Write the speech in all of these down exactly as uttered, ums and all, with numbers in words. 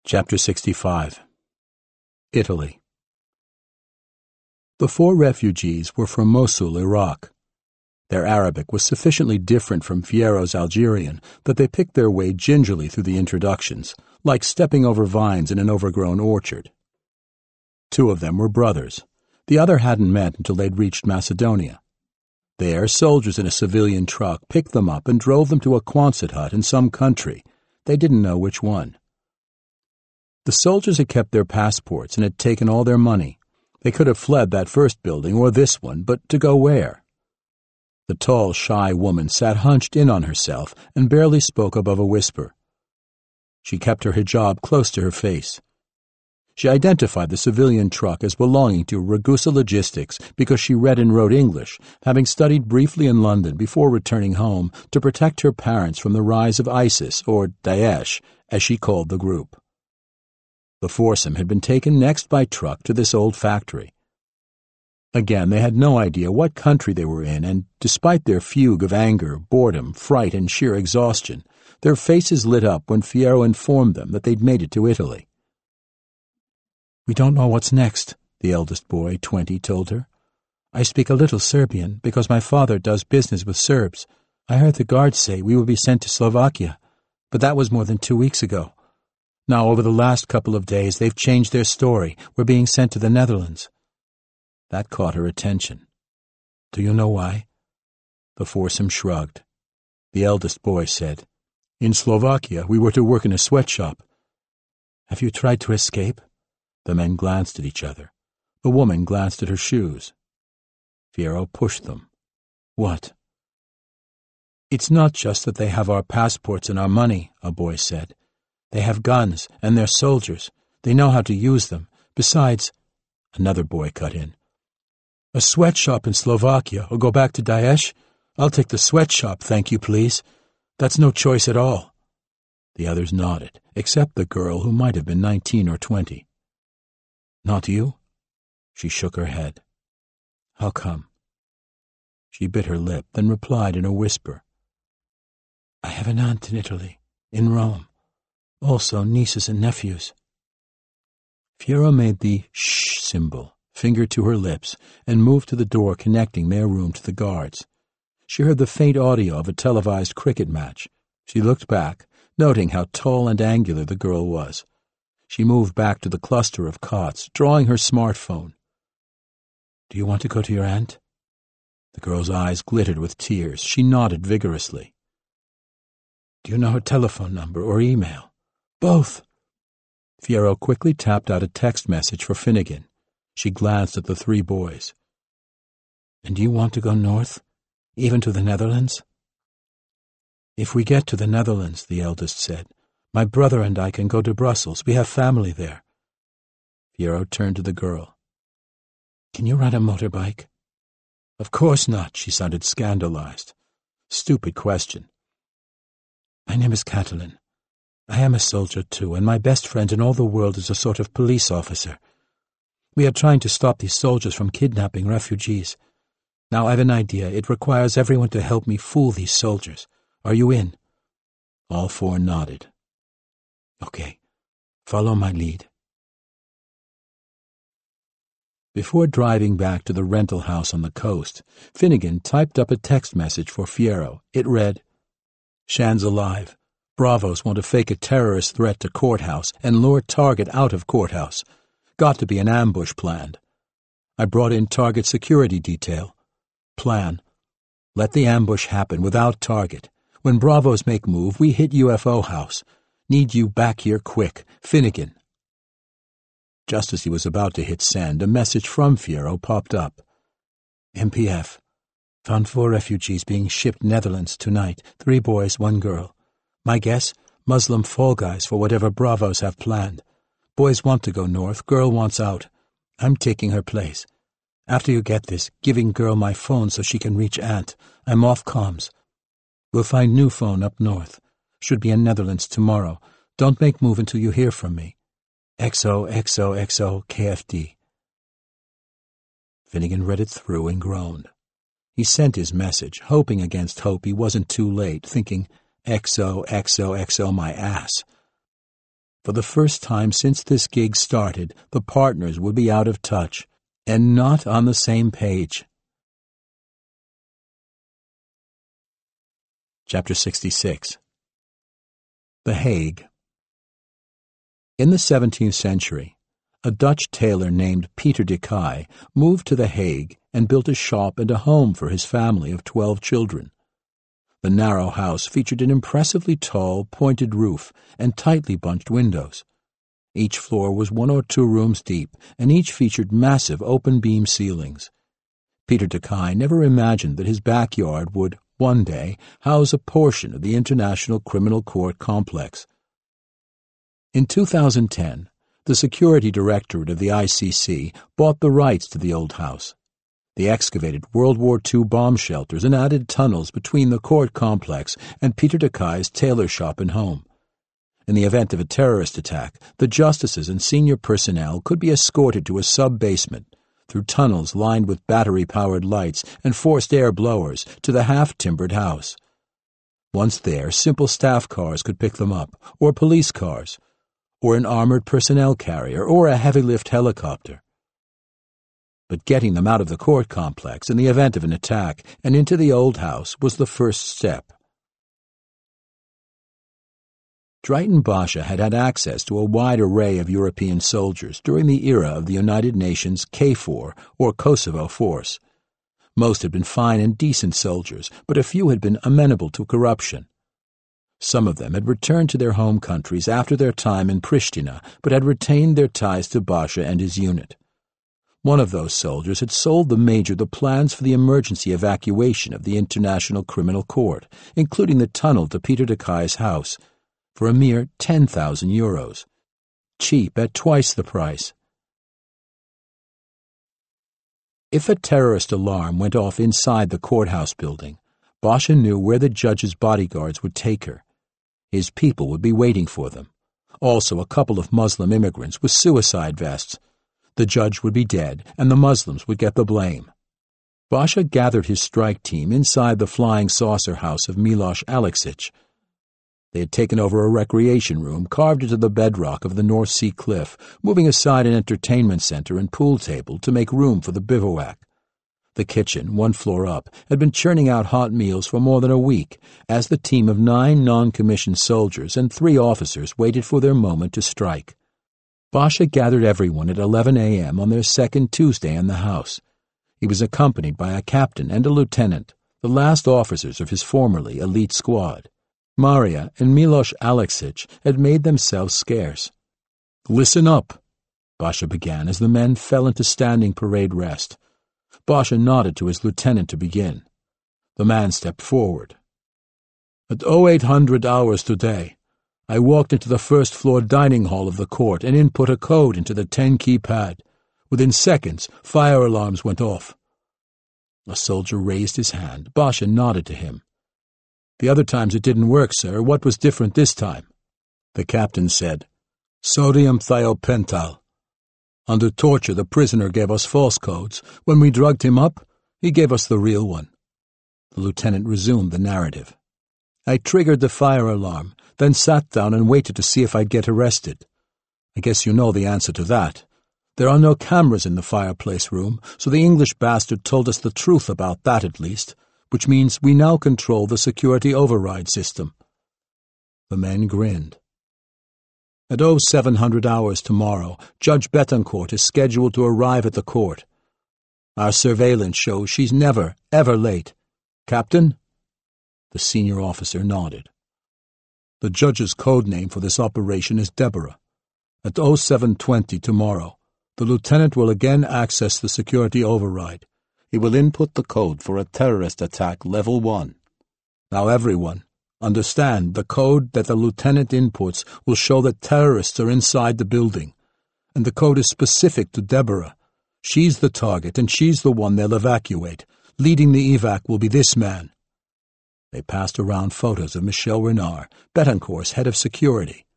Chapter sixty-five. Italy. The four refugees were from Mosul, Iraq. Their Arabic was sufficiently different from Fiero's Algerian that they picked their way gingerly through the introductions, like stepping over vines in an overgrown orchard. Two of them were brothers. The other hadn't met until they'd reached Macedonia. There, soldiers in a civilian truck picked them up and drove them to a Quonset hut in some country. They didn't know which one. The soldiers had kept their passports and had taken all their money. They could have fled that first building or this one, but to go where? The tall, shy woman sat hunched in on herself and barely spoke above a whisper. She kept her hijab close to her face. She identified the civilian truck as belonging to Ragusa Logistics because she read and wrote English, having studied briefly in London before returning home to protect her parents from the rise of ISIS, or Daesh, as she called the group. The foursome had been taken next by truck to this old factory. Again, they had no idea what country they were in, and despite their fugue of anger, boredom, fright, and sheer exhaustion, their faces lit up when Fiero informed them that they'd made it to Italy. "We don't know what's next," the eldest boy, twenty, told her. "I speak a little Serbian because my father does business with Serbs. I heard the guards say we would be sent to Slovakia, but that was more than two weeks ago. Now, over the last couple of days, they've changed their story. We're being sent to the Netherlands." That caught her attention. "Do you know why?" The foursome shrugged. The eldest boy said, "In Slovakia, we were to work in a sweatshop." "Have you tried to escape?" The men glanced at each other. The woman glanced at her shoes. Fiero pushed them. "What?" "It's not just that they have our passports and our money," a boy said. "They have guns, and they're soldiers. They know how to use them. Besides," another boy cut in, "a sweatshop in Slovakia or go back to Daesh? I'll take the sweatshop, thank you, please. That's no choice at all." The others nodded, except the girl who might have been nineteen or twenty. "Not you?" She shook her head. "How come?" She bit her lip, then replied in a whisper, "I have an aunt in Italy, in Rome. Also nieces and nephews." Fiero made the shh symbol, finger to her lips, and moved to the door connecting their room to the guards. She heard the faint audio of a televised cricket match. She looked back, noting how tall and angular the girl was. She moved back to the cluster of cots, drawing her smartphone. "Do you want to go to your aunt?" The girl's eyes glittered with tears. She nodded vigorously. "Do you know her telephone number or email?" "Both." Fiero quickly tapped out a text message for Finnegan. She glanced at the three boys. "And do you want to go north, even to the Netherlands?" "If we get to the Netherlands," the eldest said, "my brother and I can go to Brussels. We have family there." Fiero turned to the girl. "Can you ride a motorbike?" "Of course not," she sounded scandalized. "Stupid question." "My name is Catalin. I am a soldier, too, and my best friend in all the world is a sort of police officer. We are trying to stop these soldiers from kidnapping refugees. Now I've an idea. It requires everyone to help me fool these soldiers. Are you in?" All four nodded. "Okay, follow my lead." Before driving back to the rental house on the coast, Finnegan typed up a text message for Fiero. It read, "Shan's alive. Bravos want to fake a terrorist threat to courthouse and lure target out of courthouse. Got to be an ambush planned. I brought in target security detail. Plan. Let the ambush happen without target. When Bravos make move, we hit U F O house. Need you back here quick. Finnegan." Just as he was about to hit send, a message from Fiero popped up. "M P F. Found four refugees being shipped Netherlands tonight. Three boys, one girl. My guess, Muslim fall guys for whatever Bravos have planned. Boys want to go north, girl wants out. I'm taking her place. After you get this, giving girl my phone so she can reach aunt. I'm off comms. We'll find new phone up north. Should be in Netherlands tomorrow. Don't make move until you hear from me. X O X O X O K F D." Finnegan read it through and groaned. He sent his message, hoping against hope he wasn't too late, thinking, X O X O X O my ass. For the first time since this gig started, the partners would be out of touch and not on the same page. Chapter sixty-six. The Hague. In the seventeenth century, a Dutch tailor named Peter de Cai moved to The Hague and built a shop and a home for his family of twelve children. The narrow house featured an impressively tall, pointed roof and tightly bunched windows. Each floor was one or two rooms deep, and each featured massive open-beam ceilings. Peter de Cai never imagined that his backyard would, one day, house a portion of the International Criminal Court complex. In two thousand ten, the Security Directorate of the I C C bought the rights to the old house. They excavated World War Two bomb shelters and added tunnels between the court complex and Peter de Cai's tailor shop and home. In the event of a terrorist attack, the justices and senior personnel could be escorted to a sub-basement, through tunnels lined with battery-powered lights and forced air blowers, to the half-timbered house. Once there, simple staff cars could pick them up, or police cars, or an armored personnel carrier, or a heavy-lift helicopter. But getting them out of the court complex in the event of an attack and into the old house was the first step. Drayton Basha had had access to a wide array of European soldiers during the era of the United Nations K four, or Kosovo Force. Most had been fine and decent soldiers, but a few had been amenable to corruption. Some of them had returned to their home countries after their time in Pristina, but had retained their ties to Basha and his unit. One of those soldiers had sold the major the plans for the emergency evacuation of the International Criminal Court, including the tunnel to Peter de Cai's house, for a mere ten thousand euros. Cheap at twice the price. If a terrorist alarm went off inside the courthouse building, Basha knew where the judge's bodyguards would take her. His people would be waiting for them. Also a couple of Muslim immigrants with suicide vests. The judge would be dead, and the Muslims would get the blame. Basha gathered his strike team inside the flying saucer house of Miloš Aleksić. They had taken over a recreation room carved into the bedrock of the North Sea cliff, moving aside an entertainment center and pool table to make room for the bivouac. The kitchen, one floor up, had been churning out hot meals for more than a week, as the team of nine non-commissioned soldiers and three officers waited for their moment to strike. Basha gathered everyone at eleven a m on their second Tuesday in the house. He was accompanied by a captain and a lieutenant, the last officers of his formerly elite squad. Maria and Miloš Aleksić had made themselves scarce. "Listen up," Basha began as the men fell into standing parade rest. Basha nodded to his lieutenant to begin. The man stepped forward. "At oh eight hundred hours today, I walked into the first-floor dining hall of the court and input a code into the ten-key pad. Within seconds, fire alarms went off." A soldier raised his hand. Basha nodded to him. "The other times it didn't work, sir. What was different this time?" The captain said, "Sodium thiopental. Under torture, the prisoner gave us false codes. When we drugged him up, he gave us the real one." The lieutenant resumed the narrative. "I triggered the fire alarm, then sat down and waited to see if I'd get arrested. I guess you know the answer to that. There are no cameras in the fireplace room, so the English bastard told us the truth about that at least, which means we now control the security override system." The men grinned. "At oh seven hundred hours tomorrow, Judge Betancourt is scheduled to arrive at the court. Our surveillance shows she's never, ever late. Captain?" The senior officer nodded. "The judge's code name for this operation is Deborah. At oh seven twenty tomorrow, the lieutenant will again access the security override. He will input the code for a terrorist attack level one. Now everyone, understand the code that the lieutenant inputs will show that terrorists are inside the building, and the code is specific to Deborah. She's the target, and she's the one they'll evacuate. Leading the evac will be this man." They passed around photos of Michel Renard, Betancourt's head of security.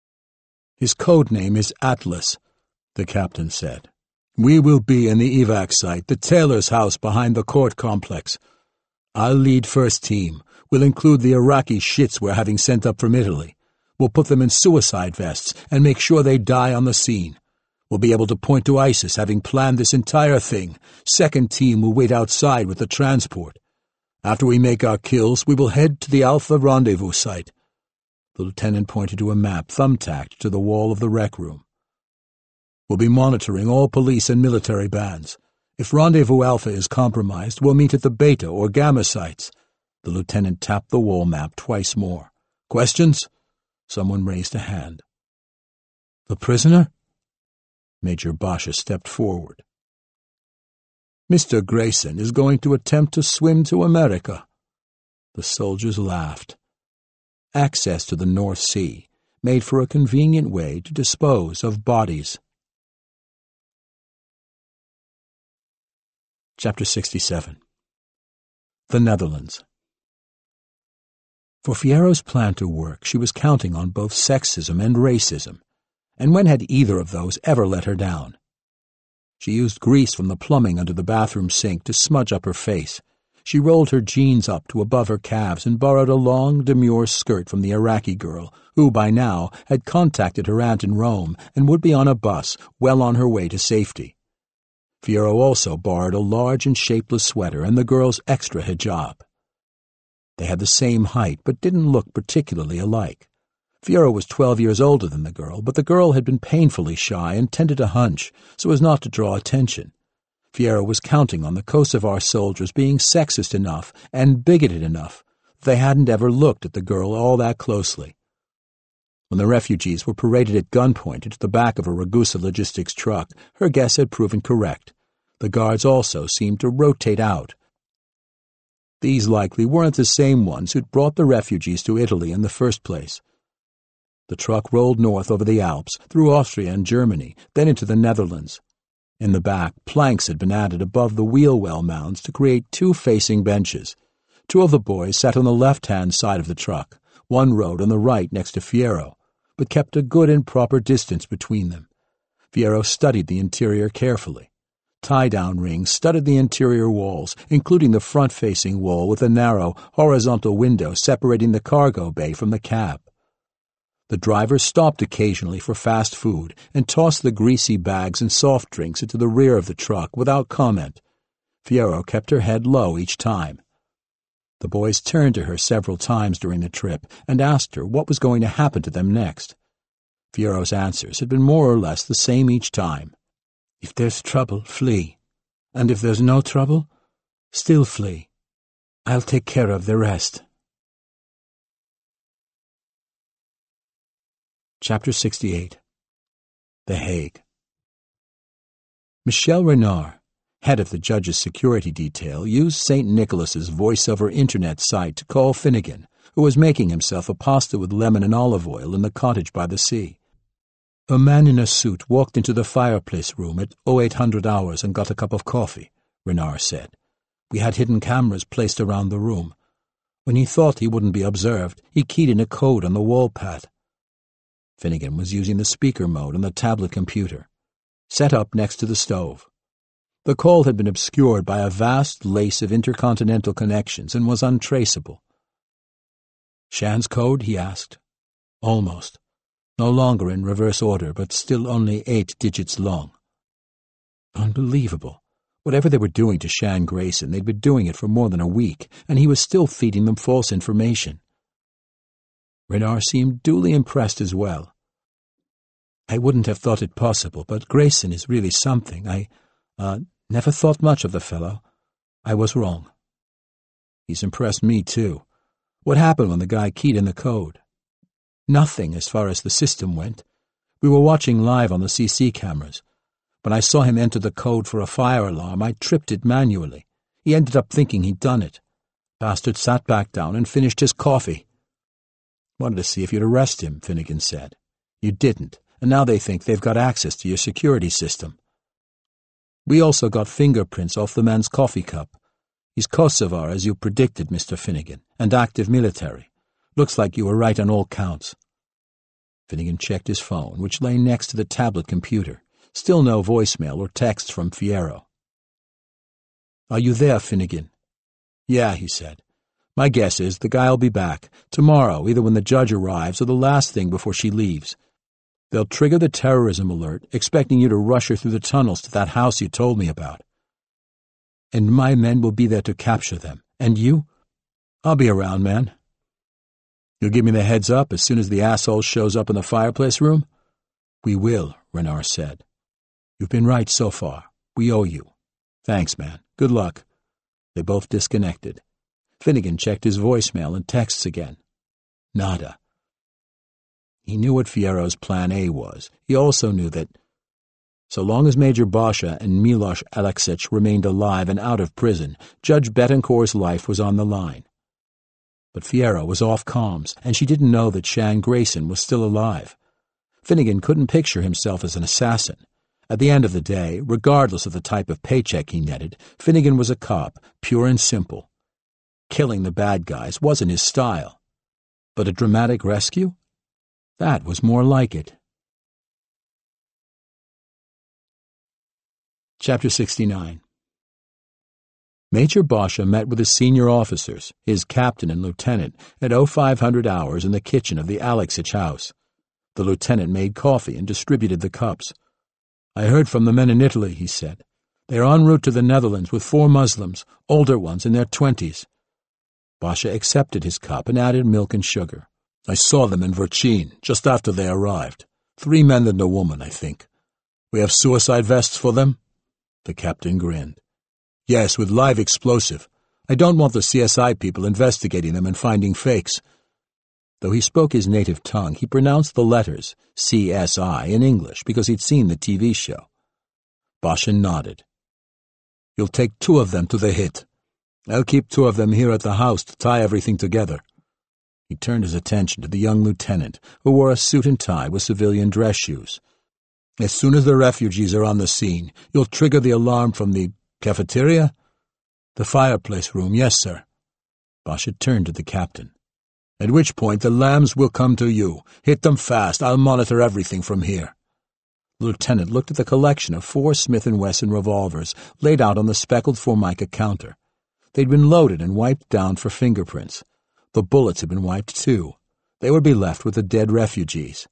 "His code name is Atlas," the captain said. "We will be in the evac site, the tailor's house behind the court complex. I'll lead first team. We'll include the Iraqi shits we're having sent up from Italy. We'll put them in suicide vests and make sure they die on the scene. We'll be able to point to ISIS having planned this entire thing. Second team will wait outside with the transport. After we make our kills, we will head to the Alpha rendezvous site." The lieutenant pointed to a map thumbtacked to the wall of the rec room. "We'll be monitoring all police and military bands. If Rendezvous Alpha is compromised, we'll meet at the Beta or Gamma sites." The lieutenant tapped the wall map twice more. "Questions?" Someone raised a hand. "The prisoner?" Major Basha stepped forward. "Mister Grayson is going to attempt to swim to America." The soldiers laughed. Access to the North Sea made for a convenient way to dispose of bodies. Chapter sixty-seven. The Netherlands. For Fierro's plan to work, she was counting on both sexism and racism, and when had either of those ever let her down? She used grease from the plumbing under the bathroom sink to smudge up her face. She rolled her jeans up to above her calves and borrowed a long, demure skirt from the Iraqi girl, who by now had contacted her aunt in Rome and would be on a bus well on her way to safety. Fierro also borrowed a large and shapeless sweater and the girl's extra hijab. They had the same height but didn't look particularly alike. Fierro was twelve years older than the girl, but the girl had been painfully shy and tended to hunch so as not to draw attention. Fierro was counting on the Kosovar soldiers being sexist enough and bigoted enough that they hadn't ever looked at the girl all that closely. When the refugees were paraded at gunpoint into the back of a Ragusa logistics truck, her guess had proven correct. The guards also seemed to rotate out. These likely weren't the same ones who'd brought the refugees to Italy in the first place. The truck rolled north over the Alps, through Austria and Germany, then into the Netherlands. In the back, planks had been added above the wheel well mounds to create two facing benches. Two of the boys sat on the left-hand side of the truck. One rode on the right next to Fierro, but kept a good and proper distance between them. Fierro studied the interior carefully. Tie-down rings studded the interior walls, including the front-facing wall with a narrow, horizontal window separating the cargo bay from the cab. The driver stopped occasionally for fast food and tossed the greasy bags and soft drinks into the rear of the truck without comment. Fierro kept her head low each time. The boys turned to her several times during the trip and asked her what was going to happen to them next. Fierro's answers had been more or less the same each time. If there's trouble, flee. And if there's no trouble, still flee. I'll take care of the rest. Chapter sixty-eight. The Hague. Michel Renard, head of the judge's security detail, used Saint Nicholas's voice-over internet site to call Finnegan, who was making himself a pasta with lemon and olive oil in the cottage by the sea. A man in a suit walked into the fireplace room at oh eight hundred hours and got a cup of coffee, Renard said. We had hidden cameras placed around the room. When he thought he wouldn't be observed, he keyed in a code on the wall pad. Finnegan was using the speaker mode on the tablet computer, set up next to the stove. The call had been obscured by a vast lace of intercontinental connections and was untraceable. Shan's code, he asked. Almost. No longer in reverse order, but still only eight digits long. Unbelievable. Whatever they were doing to Shan Grayson, they'd been doing it for more than a week, and he was still feeding them false information. Renard seemed duly impressed as well. I wouldn't have thought it possible, but Grayson is really something. I, uh, never thought much of the fellow. I was wrong. He's impressed me, too. What happened when the guy keyed in the code? Nothing as far as the system went. We were watching live on the C C cameras. When I saw him enter the code for a fire alarm, I tripped it manually. He ended up thinking he'd done it. Bastard sat back down and finished his coffee. Wanted to see if you'd arrest him, Finnegan said. You didn't, and now they think they've got access to your security system. We also got fingerprints off the man's coffee cup. He's Kosovar, as you predicted, Mister Finnegan, and active military. Looks like you were right on all counts. Finnegan checked his phone, which lay next to the tablet computer. Still no voicemail or text from Fierro. Are you there, Finnegan? Yeah, he said. My guess is the guy'll be back, tomorrow, either when the judge arrives or the last thing before she leaves. They'll trigger the terrorism alert, expecting you to rush her through the tunnels to that house you told me about. And my men will be there to capture them. And you? I'll be around, man. You'll give me the heads up as soon as the asshole shows up in the fireplace room? We will, Renard said. You've been right so far. We owe you. Thanks, man. Good luck. They both disconnected. Finnegan checked his voicemail and texts again. Nada. He knew what Fiero's plan A was. He also knew that so long as Major Basha and Milos Alexic remained alive and out of prison, Judge Betancourt's life was on the line. But Fiero was off comms, and she didn't know that Shan Grayson was still alive. Finnegan couldn't picture himself as an assassin. At the end of the day, regardless of the type of paycheck he netted, Finnegan was a cop, pure and simple. Killing the bad guys wasn't his style. But a dramatic rescue? That was more like it. Chapter sixty-nine. Major Basha met with his senior officers, his captain and lieutenant, at oh five hundred hours in the kitchen of the Alexic house. The lieutenant made coffee and distributed the cups. I heard from the men in Italy, he said. They are en route to the Netherlands with four Muslims, older ones in their twenties. Basha accepted his cup and added milk and sugar. I saw them in Verchin, just after they arrived. Three men and a woman, I think. We have suicide vests for them? The captain grinned. Yes, with live explosive. I don't want the C S I people investigating them and finding fakes. Though he spoke his native tongue, he pronounced the letters, C S I, in English because he'd seen the T V show. Basha nodded. You'll take two of them to the hit. I'll keep two of them here at the house to tie everything together. He turned his attention to the young lieutenant, who wore a suit and tie with civilian dress shoes. As soon as the refugees are on the scene, you'll trigger the alarm from the cafeteria? The fireplace room, yes, sir. Basha turned to the captain. At which point the lambs will come to you. Hit them fast. I'll monitor everything from here. The lieutenant looked at the collection of four Smith and Wesson revolvers laid out on the speckled Formica counter. They'd been loaded and wiped down for fingerprints. The bullets had been wiped, too. They would be left with the dead refugees.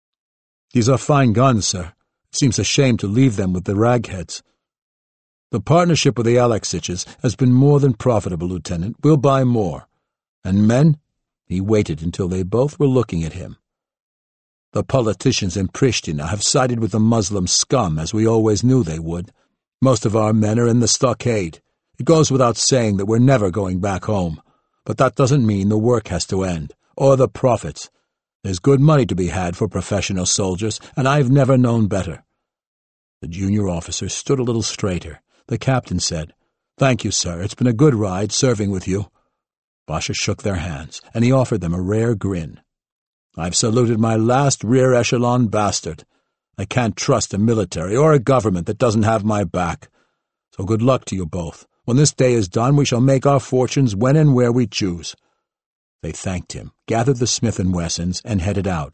These are fine guns, sir. It seems a shame to leave them with the ragheads. The partnership with the Alexiches has been more than profitable, Lieutenant. We'll buy more. And men? He waited until they both were looking at him. The politicians in Pristina have sided with the Muslim scum, as we always knew they would. Most of our men are in the stockade. It goes without saying that we're never going back home. But that doesn't mean the work has to end, or the profits. There's good money to be had for professional soldiers, and I've never known better. The junior officer stood a little straighter. The captain said, Thank you, sir. It's been a good ride serving with you. Basha shook their hands, and he offered them a rare grin. I've saluted my last rear-echelon bastard. I can't trust a military or a government that doesn't have my back. So good luck to you both. When this day is done, we shall make our fortunes when and where we choose. They thanked him, gathered the Smith and Wessons, and headed out.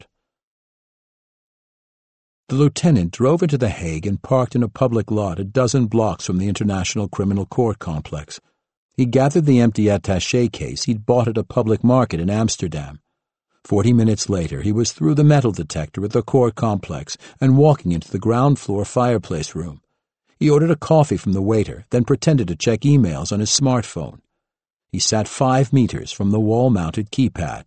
The lieutenant drove into The Hague and parked in a public lot a dozen blocks from the International Criminal Court complex. He gathered the empty attaché case he'd bought at a public market in Amsterdam. Forty minutes later, he was through the metal detector at the court complex and walking into the ground-floor fireplace room. He ordered a coffee from the waiter, then pretended to check emails on his smartphone. He sat five meters from the wall-mounted keypad.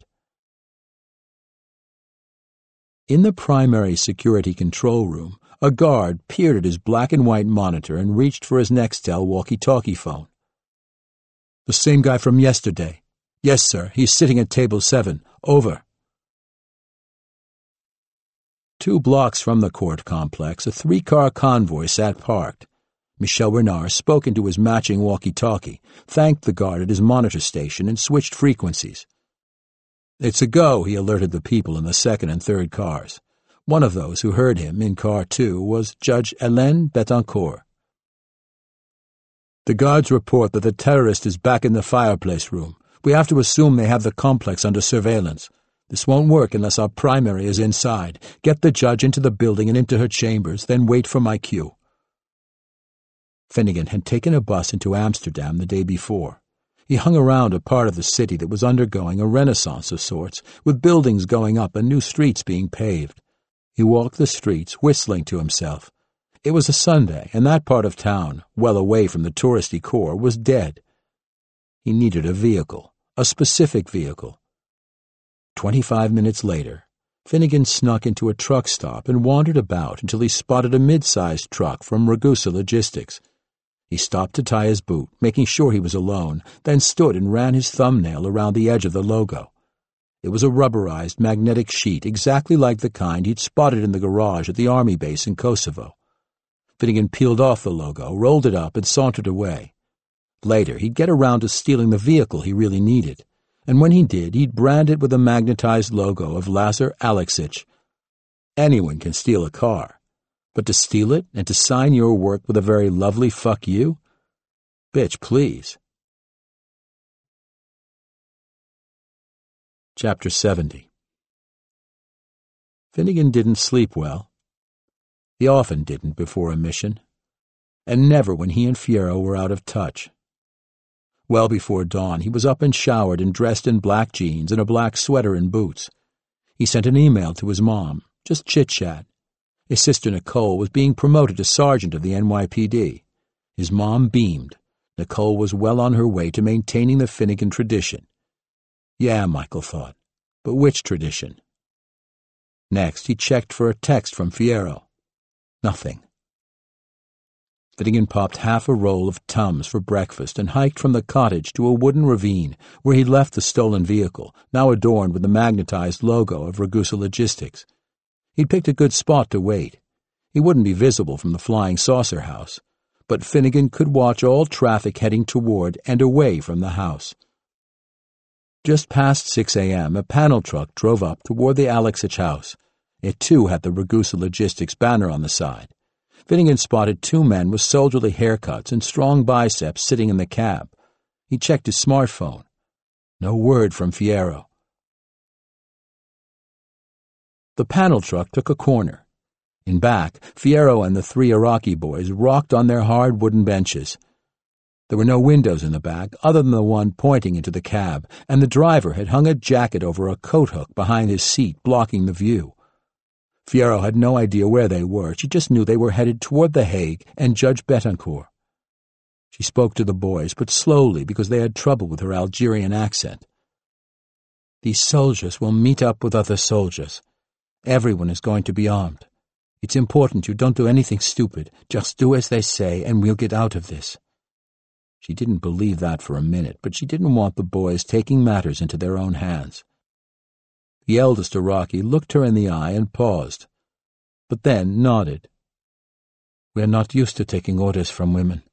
In the primary security control room, a guard peered at his black-and-white monitor and reached for his Nextel walkie-talkie phone. The same guy from yesterday. Yes, sir. He's sitting at table seven. Over. Two blocks from the court complex, a three-car convoy sat parked. Michel Renard spoke into his matching walkie-talkie, thanked the guard at his monitor station, and switched frequencies. It's a go, he alerted the people in the second and third cars. One of those who heard him, in car two, was Judge Hélène Betancourt. The guards report that the terrorist is back in the fireplace room. We have to assume they have the complex under surveillance. This won't work unless our primary is inside. Get the judge into the building and into her chambers, then wait for my cue. Finnegan had taken a bus into Amsterdam the day before. He hung around a part of the city that was undergoing a renaissance of sorts, with buildings going up and new streets being paved. He walked the streets, whistling to himself. It was a Sunday, and that part of town, well away from the touristy core, was dead. He needed a vehicle, a specific vehicle. Twenty-five minutes later, Finnegan snuck into a truck stop and wandered about until he spotted a mid-sized truck from Ragusa Logistics. He stopped to tie his boot, making sure he was alone, then stood and ran his thumbnail around the edge of the logo. It was a rubberized magnetic sheet exactly like the kind he'd spotted in the garage at the army base in Kosovo. Finnegan peeled off the logo, rolled it up, and sauntered away. Later, he'd get around to stealing the vehicle he really needed, and when he did, he'd brand it with a magnetized logo of Lazar Aleksich. Anyone can steal a car, but to steal it and to sign your work with a very lovely fuck you? Bitch, please. Chapter seventy. Finnegan didn't sleep well. He often didn't before a mission, and never when he and Fierro were out of touch. Well before dawn, he was up and showered and dressed in black jeans and a black sweater and boots. He sent an email to his mom, just chit-chat. His sister Nicole was being promoted to sergeant of the N Y P D. His mom beamed. Nicole was well on her way to maintaining the Finnegan tradition. Yeah, Michael thought, but which tradition? Next, he checked for a text from Fierro. Nothing. Finnegan popped half a roll of Tums for breakfast and hiked from the cottage to a wooden ravine where he'd left the stolen vehicle, now adorned with the magnetized logo of Ragusa Logistics. He'd picked a good spot to wait. He wouldn't be visible from the Flying Saucer house, but Finnegan could watch all traffic heading toward and away from the house. Just past six a.m., a panel truck drove up toward the Aleksich house. It, too, had the Ragusa Logistics banner on the side. Finnegan spotted two men with soldierly haircuts and strong biceps sitting in the cab. He checked his smartphone. No word from Fierro. The panel truck took a corner. In back, Fierro and the three Iraqi boys rocked on their hard wooden benches. There were no windows in the back other than the one pointing into the cab, and the driver had hung a jacket over a coat hook behind his seat, blocking the view. Fierro had no idea where they were. She just knew they were headed toward The Hague and Judge Betancourt. She spoke to the boys, but slowly because they had trouble with her Algerian accent. These soldiers will meet up with other soldiers. Everyone is going to be armed. It's important you don't do anything stupid. Just do as they say, and we'll get out of this. She didn't believe that for a minute, but she didn't want the boys taking matters into their own hands. The eldest Iraqi looked her in the eye and paused, but then nodded. We are not used to taking orders from women.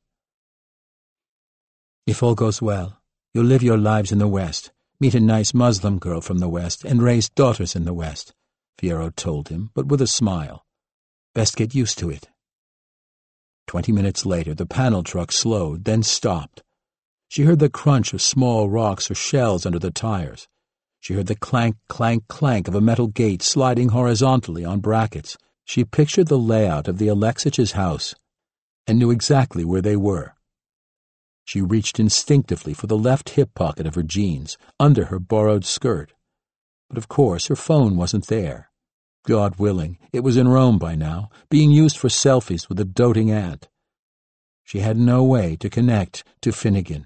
If all goes well, you'll live your lives in the West, meet a nice Muslim girl from the West, and raise daughters in the West, Fierro told him, but with a smile. Best get used to it. Twenty minutes later, the panel truck slowed, then stopped. She heard the crunch of small rocks or shells under the tires. She heard the clank, clank, clank of a metal gate sliding horizontally on brackets. She pictured the layout of the Aleksich's house and knew exactly where they were. She reached instinctively for the left hip pocket of her jeans, under her borrowed skirt. But of course her phone wasn't there. God willing, it was in Rome by now, being used for selfies with a doting aunt. She had no way to connect to Finnegan.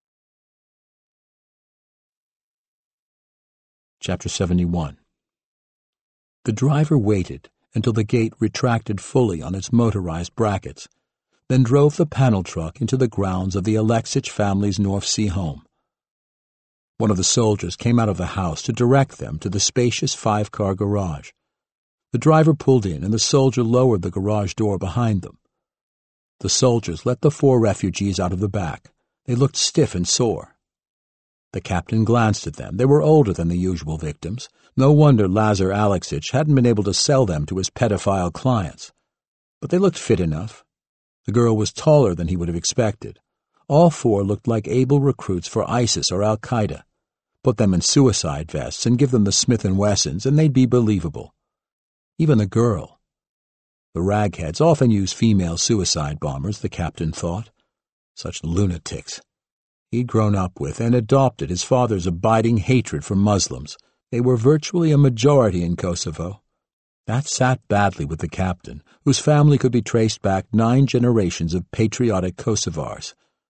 Chapter seventy-one. The driver waited until the gate retracted fully on its motorized brackets, then drove the panel truck into the grounds of the Aleksich family's North Sea home. One of the soldiers came out of the house to direct them to the spacious five-car garage. The driver pulled in, and the soldier lowered the garage door behind them. The soldiers let the four refugees out of the back. They looked stiff and sore. The captain glanced at them. They were older than the usual victims. No wonder Lazar Aleksich hadn't been able to sell them to his pedophile clients. But they looked fit enough. The girl was taller than he would have expected. All four looked like able recruits for ISIS or Al-Qaeda. Put them in suicide vests and give them the Smith and Wessons, and they'd be believable. Even the girl. The ragheads often use female suicide bombers, the captain thought. Such lunatics. He'd grown up with and adopted his father's abiding hatred for Muslims. They were virtually a majority in Kosovo. That sat badly with the captain, whose family could be traced back nine generations of patriotic Kosovars.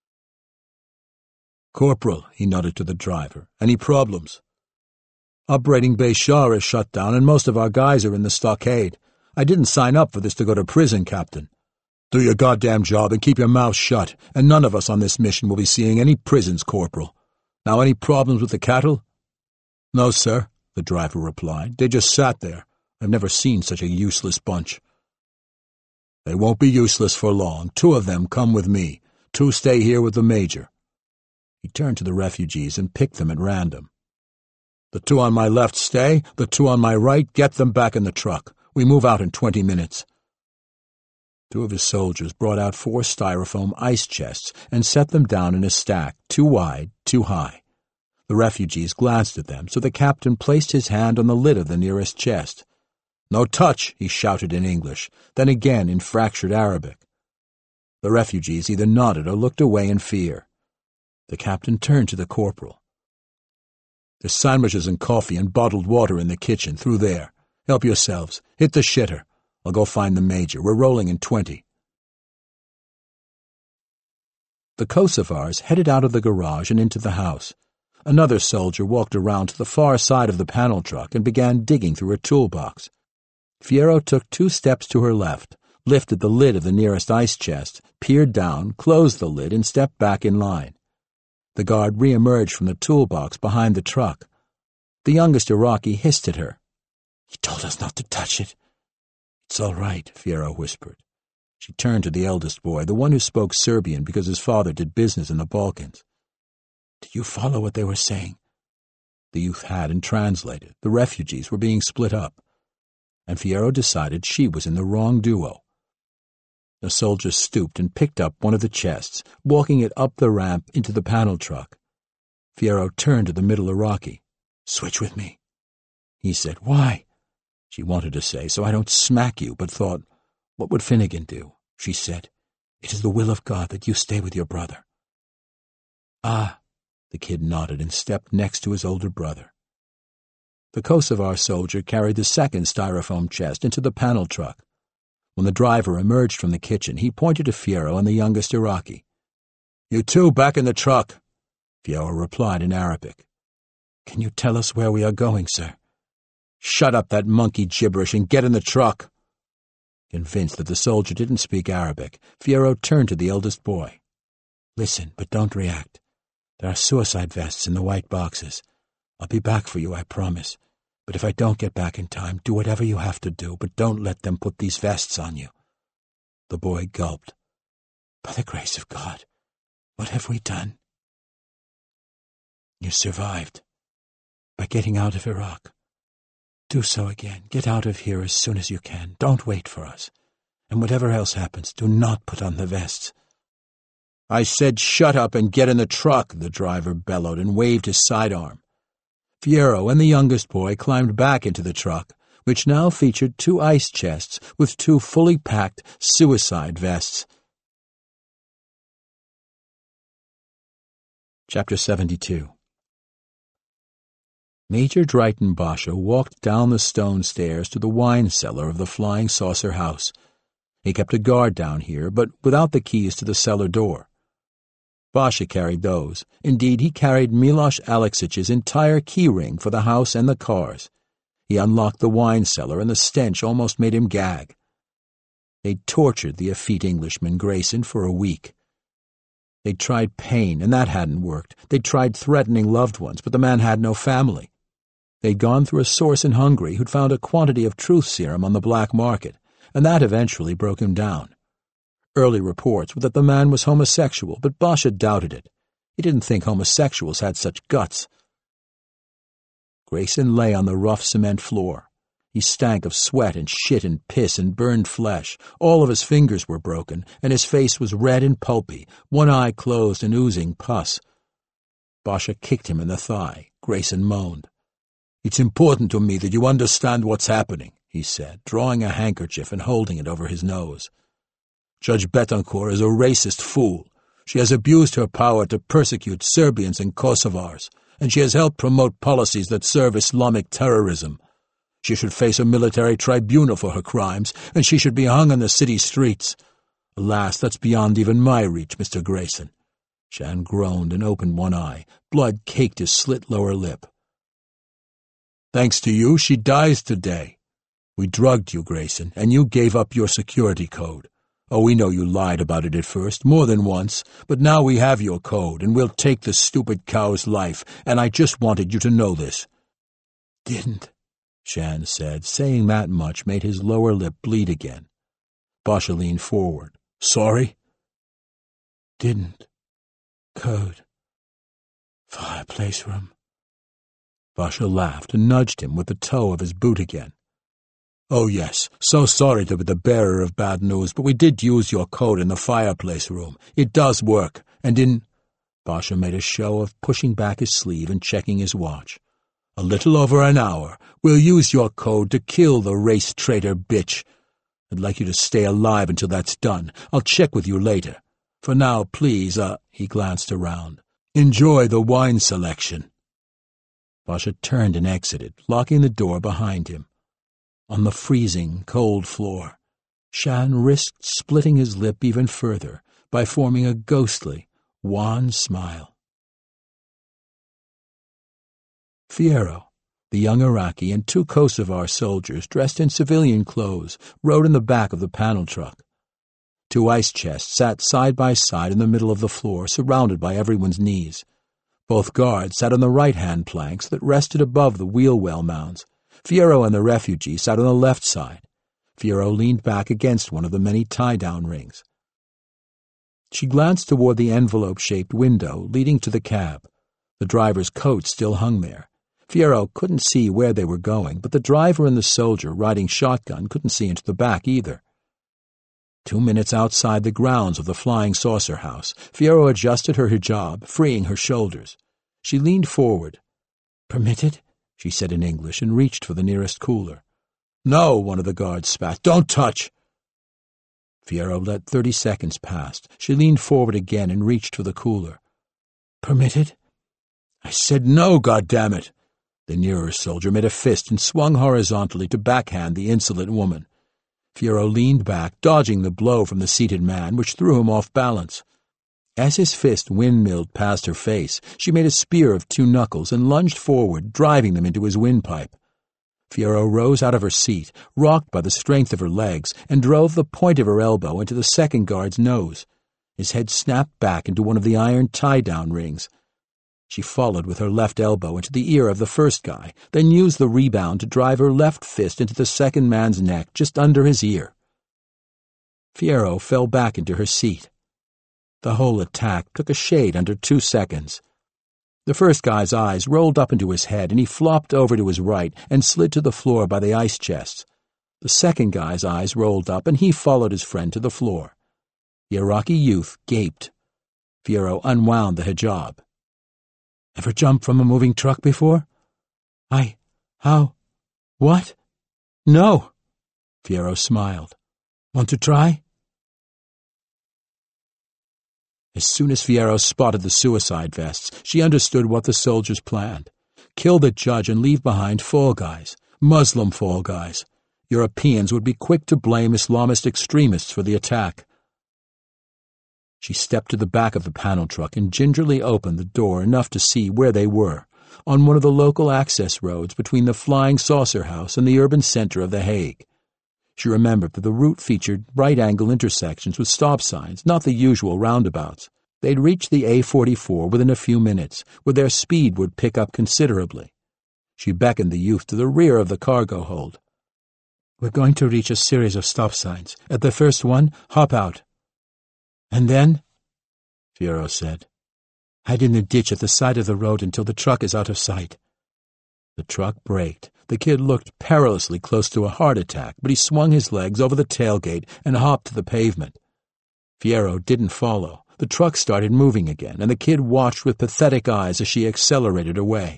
"Corporal," he nodded to the driver, "any problems?" "Operating Base Shah is shut down and most of our guys are in the stockade. I didn't sign up for this to go to prison, Captain." "Do your goddamn job and keep your mouth shut, and none of us on this mission will be seeing any prisons, Corporal. Now, any problems with the cattle?" "No, sir," the driver replied. "They just sat there. I've never seen such a useless bunch." "They won't be useless for long. Two of them come with me. Two stay here with the major." He turned to the refugees and picked them at random. "The two on my left stay. The two on my right, get them back in the truck. We move out in twenty minutes. Two of his soldiers brought out four styrofoam ice chests and set them down in a stack, two wide, two high. The refugees glanced at them, so the captain placed his hand on the lid of the nearest chest. "No touch," he shouted in English, then again in fractured Arabic. The refugees either nodded or looked away in fear. The captain turned to the corporal. "There's sandwiches and coffee and bottled water in the kitchen, through there. Help yourselves. Hit the shitter. I'll go find the major. We're rolling in twenty. The Kosovars headed out of the garage and into the house. Another soldier walked around to the far side of the panel truck and began digging through her toolbox. Fiero took two steps to her left, lifted the lid of the nearest ice chest, peered down, closed the lid, and stepped back in line. The guard re-emerged from the toolbox behind the truck. The youngest Iraqi hissed at her. "He told us not to touch it." "It's all right," Fiero whispered. She turned to the eldest boy, the one who spoke Serbian because his father did business in the Balkans. "Did you follow what they were saying?" The youth had and translated. The refugees were being split up, and Fiero decided she was in the wrong duo. The soldier stooped and picked up one of the chests, walking it up the ramp into the panel truck. Fiero turned to the middle Iraqi. "Switch with me." He said, "Why?" She wanted to say, "So I don't smack you," but thought, "What would Finnegan do?" She said, "It is the will of God that you stay with your brother." "Ah," the kid nodded and stepped next to his older brother. The Kosovar soldier carried the second styrofoam chest into the panel truck. When the driver emerged from the kitchen, he pointed to Fiero and the youngest Iraqi. "You two back in the truck," Fiero replied in Arabic. "Can you tell us where we are going, sir?" "Shut up that monkey gibberish and get in the truck." Convinced that the soldier didn't speak Arabic, Fiero turned to the eldest boy. "Listen, but don't react. There are suicide vests in the white boxes. I'll be back for you, I promise. But if I don't get back in time, do whatever you have to do, but don't let them put these vests on you." The boy gulped. "By the grace of God, what have we done?" "You survived. By getting out of Iraq. Do so again. Get out of here as soon as you can. Don't wait for us. And whatever else happens, do not put on the vests." "I said shut up and get in the truck," the driver bellowed and waved his sidearm. Fiero and the youngest boy climbed back into the truck, which now featured two ice chests with two fully packed suicide vests. Chapter seventy-two. Major Drayton Basha walked down the stone stairs to the wine cellar of the Flying Saucer House. He kept a guard down here, but without the keys to the cellar door. Basha carried those. Indeed, he carried Milos Alexić's entire key ring for the house and the cars. He unlocked the wine cellar, and the stench almost made him gag. They'd tortured the effete Englishman, Grayson, for a week. They'd tried pain, and that hadn't worked. They'd tried threatening loved ones, but the man had no family. They'd gone through a source in Hungary who'd found a quantity of truth serum on the black market, and that eventually broke him down. Early reports were that the man was homosexual, but Basha doubted it. He didn't think homosexuals had such guts. Grayson lay on the rough cement floor. He stank of sweat and shit and piss and burned flesh. All of his fingers were broken, and his face was red and pulpy, one eye closed and oozing pus. Basha kicked him in the thigh. Grayson moaned. "It's important to me that you understand what's happening," he said, drawing a handkerchief and holding it over his nose. "Judge Betancourt is a racist fool. She has abused her power to persecute Serbians and Kosovars, and she has helped promote policies that serve Islamic terrorism. She should face a military tribunal for her crimes, and she should be hung on the city streets. Alas, that's beyond even my reach, Mister Grayson." Shan groaned and opened one eye. Blood caked his slit lower lip. "Thanks to you, she dies today. We drugged you, Grayson, and you gave up your security code. Oh, we know you lied about it at first, more than once, but now we have your code, and we'll take the stupid cow's life, and I just wanted you to know this." "Didn't," Shan said. Saying that much made his lower lip bleed again. Basha leaned forward. "Sorry?" "Didn't. Code. Fireplace room." Basha laughed and nudged him with the toe of his boot again. "Oh, yes, so sorry to be the bearer of bad news, but we did use your code in the fireplace room. It does work, and in—" Basha made a show of pushing back his sleeve and checking his watch. "A little over an hour. We'll use your code to kill the race traitor bitch. I'd like you to stay alive until that's done. I'll check with you later. For now, please, uh, he glanced around, enjoy the wine selection." Basha turned and exited, locking the door behind him. On the freezing, cold floor, Shan risked splitting his lip even further by forming a ghostly, wan smile. Fierro, the young Iraqi, and two Kosovar soldiers dressed in civilian clothes rode in the back of the panel truck. Two ice chests sat side by side in the middle of the floor, surrounded by everyone's knees. Both guards sat on the right-hand planks that rested above the wheel well mounds. Fierro and the refugee sat on the left side. Fierro leaned back against one of the many tie-down rings. She glanced toward the envelope-shaped window leading to the cab. The driver's coat still hung there. Fierro couldn't see where they were going, but the driver and the soldier riding shotgun couldn't see into the back either. Two minutes outside the grounds of the Flying Saucer House, Fierro adjusted her hijab, freeing her shoulders. She leaned forward. "Permitted?" she said in English, and reached for the nearest cooler. "No," one of the guards spat. "Don't touch!" Fierro let thirty seconds pass. She leaned forward again and reached for the cooler. "Permitted?" "I said no, goddammit!" The nearer soldier made a fist and swung horizontally to backhand the insolent woman. Fierro leaned back, dodging the blow from the seated man, which threw him off balance. As his fist windmilled past her face, she made a spear of two knuckles and lunged forward, driving them into his windpipe. Fierro rose out of her seat, rocked by the strength of her legs, and drove the point of her elbow into the second guard's nose. His head snapped back into one of the iron tie-down rings. She followed with her left elbow into the ear of the first guy, then used the rebound to drive her left fist into the second man's neck, just under his ear. Fierro fell back into her seat. The whole attack took a shade under two seconds. The first guy's eyes rolled up into his head, and he flopped over to his right and slid to the floor by the ice chests. The second guy's eyes rolled up, and he followed his friend to the floor. The Iraqi youth gaped. Fierro unwound the hijab. "Ever jumped from a moving truck before?" I, how, what? No. Fierro smiled. "Want to try?" As soon as Fierro spotted the suicide vests, she understood what the soldiers planned. Kill the judge and leave behind fall guys, Muslim fall guys. Europeans would be quick to blame Islamist extremists for the attack. She stepped to the back of the panel truck and gingerly opened the door enough to see where they were, on one of the local access roads between the Flying Saucer House and the urban center of The Hague. She remembered that the route featured right-angle intersections with stop signs, not the usual roundabouts. They'd reach the A forty-four within a few minutes, where their speed would pick up considerably. She beckoned the youth to the rear of the cargo hold. "We're going to reach a series of stop signs. At the first one, hop out." "And then?" Fierro said. "Hide in the ditch at the side of the road until the truck is out of sight." The truck braked. The kid looked perilously close to a heart attack, but he swung his legs over the tailgate and hopped to the pavement. Fierro didn't follow. The truck started moving again, and the kid watched with pathetic eyes as she accelerated away.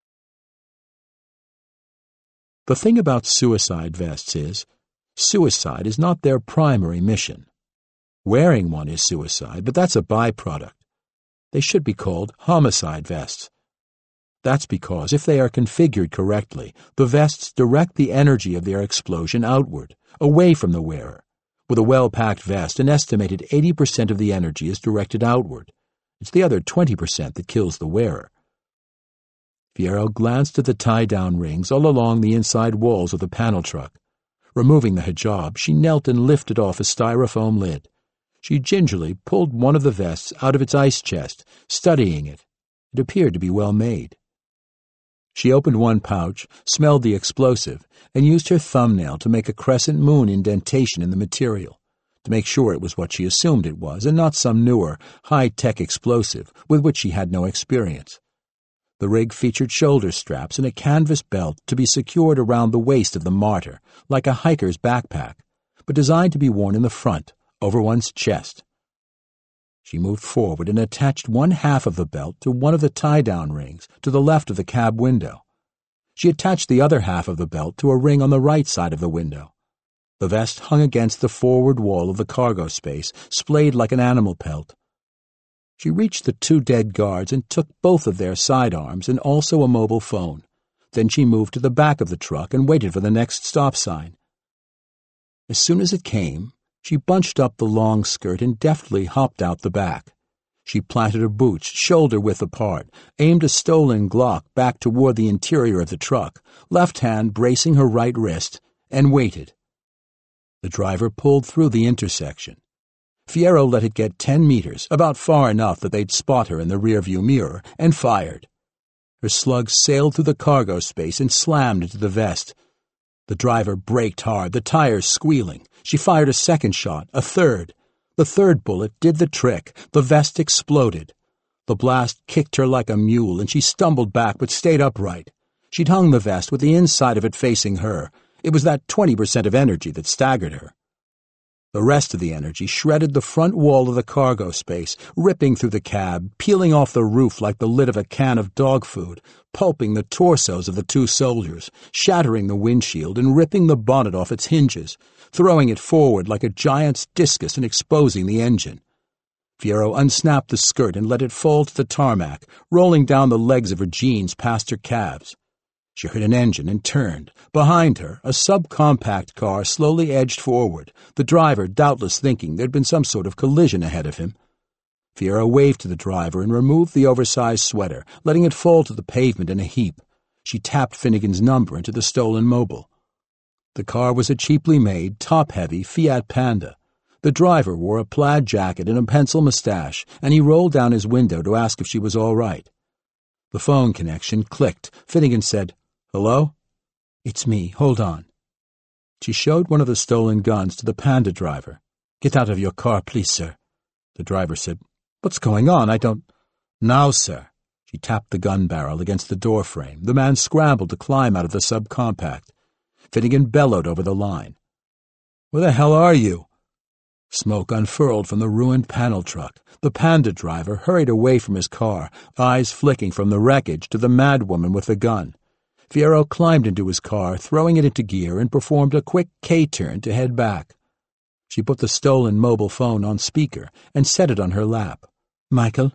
The thing about suicide vests is, suicide is not their primary mission. Wearing one is suicide, but that's a byproduct. They should be called homicide vests. That's because, if they are configured correctly, the vests direct the energy of their explosion outward, away from the wearer. With a well-packed vest, an estimated eighty percent of the energy is directed outward. It's the other twenty percent that kills the wearer. Fierro glanced at the tie-down rings all along the inside walls of the panel truck. Removing the hijab, she knelt and lifted off a styrofoam lid. She gingerly pulled one of the vests out of its ice chest, studying it. It appeared to be well made. She opened one pouch, smelled the explosive, and used her thumbnail to make a crescent moon indentation in the material, to make sure it was what she assumed it was and not some newer, high-tech explosive with which she had no experience. The rig featured shoulder straps and a canvas belt to be secured around the waist of the martyr, like a hiker's backpack, but designed to be worn in the front, over one's chest. She moved forward and attached one half of the belt to one of the tie-down rings to the left of the cab window. She attached the other half of the belt to a ring on the right side of the window. The vest hung against the forward wall of the cargo space, splayed like an animal pelt. She reached the two dead guards and took both of their sidearms and also a mobile phone. Then she moved to the back of the truck and waited for the next stop sign. As soon as it came, she bunched up the long skirt and deftly hopped out the back. She planted her boots shoulder-width apart, aimed a stolen Glock back toward the interior of the truck, left hand bracing her right wrist, and waited. The driver pulled through the intersection. Fierro let it get ten meters, about far enough that they'd spot her in the rearview mirror, and fired. Her slug sailed through the cargo space and slammed into the vest. The driver braked hard, the tires squealing. She fired a second shot, a third. The third bullet did the trick. The vest exploded. The blast kicked her like a mule, and she stumbled back but stayed upright. She'd hung the vest with the inside of it facing her. It was that twenty percent of energy that staggered her. The rest of the energy shredded the front wall of the cargo space, ripping through the cab, peeling off the roof like the lid of a can of dog food, pulping the torsos of the two soldiers, shattering the windshield and ripping the bonnet off its hinges, throwing it forward like a giant's discus and exposing the engine. Fierro unsnapped the skirt and let it fall to the tarmac, rolling down the legs of her jeans past her calves. She heard an engine and turned. Behind her, a subcompact car slowly edged forward, the driver doubtless thinking there'd been some sort of collision ahead of him. Fierro waved to the driver and removed the oversized sweater, letting it fall to the pavement in a heap. She tapped Finnegan's number into the stolen mobile. The car was a cheaply made, top-heavy Fiat Panda. The driver wore a plaid jacket and a pencil mustache, and he rolled down his window to ask if she was all right. The phone connection clicked. Finnegan said, "Hello?" "It's me. Hold on." She showed one of the stolen guns to the Panda driver. "Get out of your car, please, sir." The driver said, "What's going on? I don't—" "Now, sir." She tapped the gun barrel against the door frame. The man scrambled to climb out of the subcompact. Finnegan bellowed over the line. "Where the hell are you?" Smoke unfurled from the ruined panel truck. The Panda driver hurried away from his car, eyes flicking from the wreckage to the madwoman with the gun. Fierro climbed into his car, throwing it into gear, and performed a quick K-turn to head back. She put the stolen mobile phone on speaker and set it on her lap. "Michael?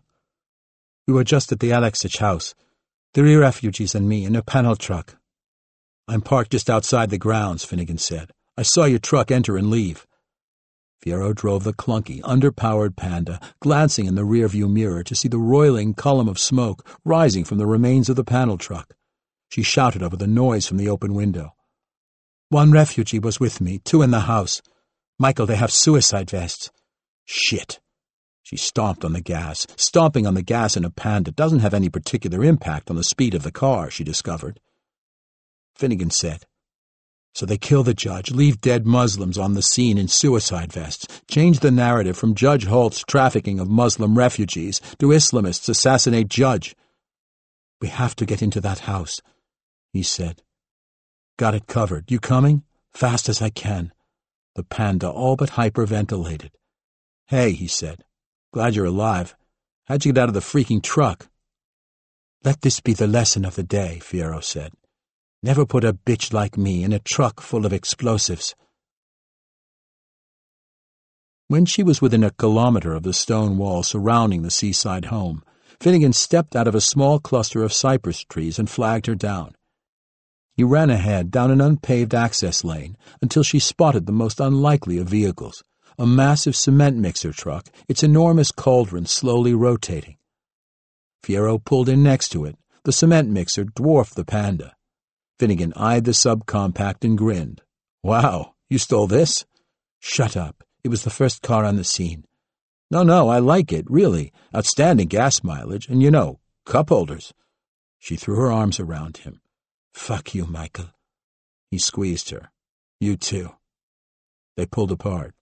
We were just at the Alexic house. Three refugees and me in a panel truck." "I'm parked just outside the grounds," Finnegan said. "I saw your truck enter and leave." Fierro drove the clunky, underpowered Panda, glancing in the rearview mirror to see the roiling column of smoke rising from the remains of the panel truck. She shouted over the noise from the open window. "One refugee was with me, two in the house. Michael, they have suicide vests." "Shit." She stomped on the gas. Stomping on the gas in a Panda doesn't have any particular impact on the speed of the car, she discovered. Finnegan said, "So they kill the judge, leave dead Muslims on the scene in suicide vests, change the narrative from Judge Holt's trafficking of Muslim refugees to Islamists assassinate Judge." "We have to get into that house," he said. "Got it covered. You coming?" "Fast as I can." The Panda all but hyperventilated. "Hey," he said. "Glad you're alive. How'd you get out of the freaking truck?" "Let this be the lesson of the day," Fierro said. "Never put a bitch like me in a truck full of explosives." When she was within a kilometer of the stone wall surrounding the seaside home, Finnegan stepped out of a small cluster of cypress trees and flagged her down. He ran ahead down an unpaved access lane until she spotted the most unlikely of vehicles, a massive cement mixer truck, its enormous cauldron slowly rotating. Fierro pulled in next to it. The cement mixer dwarfed the Panda. Finnegan eyed the subcompact and grinned. "Wow, you stole this?" "Shut up. It was the first car on the scene." "No, no, I like it, really. Outstanding gas mileage, and you know, cup holders." She threw her arms around him. "Fuck you, Michael." He squeezed her. "You too." They pulled apart.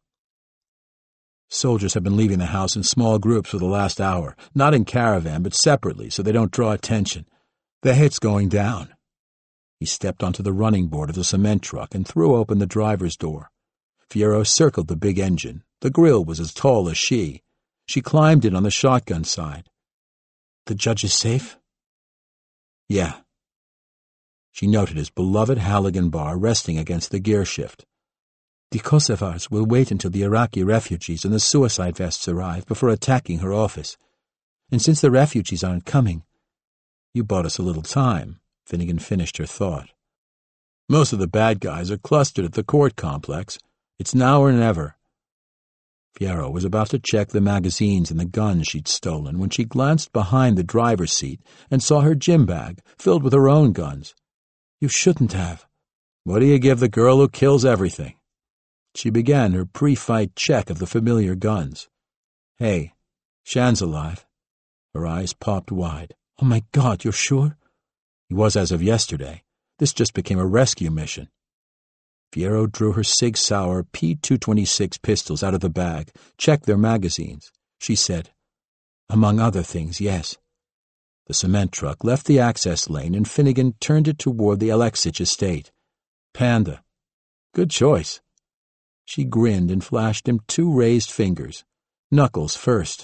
Soldiers have been leaving the house in small groups for the last hour, not in caravan, but separately, so they don't draw attention. The hit's going down. He stepped onto the running board of the cement truck and threw open the driver's door. Fierro circled the big engine. The grill was as tall as she. She climbed in on the shotgun side. "The judge is safe?" "Yeah." She noted his beloved Halligan bar resting against the gear shift. "The Kosovars will wait until the Iraqi refugees and the suicide vests arrive before attacking her office. And since the refugees aren't coming—" "You bought us a little time," Finnegan finished her thought. "Most of the bad guys are clustered at the court complex. It's now or never." Fierro was about to check the magazines in the guns she'd stolen when she glanced behind the driver's seat and saw her gym bag filled with her own guns. "You shouldn't have." "What do you give the girl who kills everything?" She began her pre-fight check of the familiar guns. "Hey, Shan's alive." Her eyes popped wide. "Oh my God, you're sure?" He was as of yesterday. This just became a rescue mission. Fierro drew her Sig Sauer P two twenty-six pistols out of the bag, checked their magazines. She said, "Among other things, yes." The cement truck left the access lane and Finnegan turned it toward the Alexich estate. "Panda. Good choice." She grinned and flashed him two raised fingers. Knuckles first.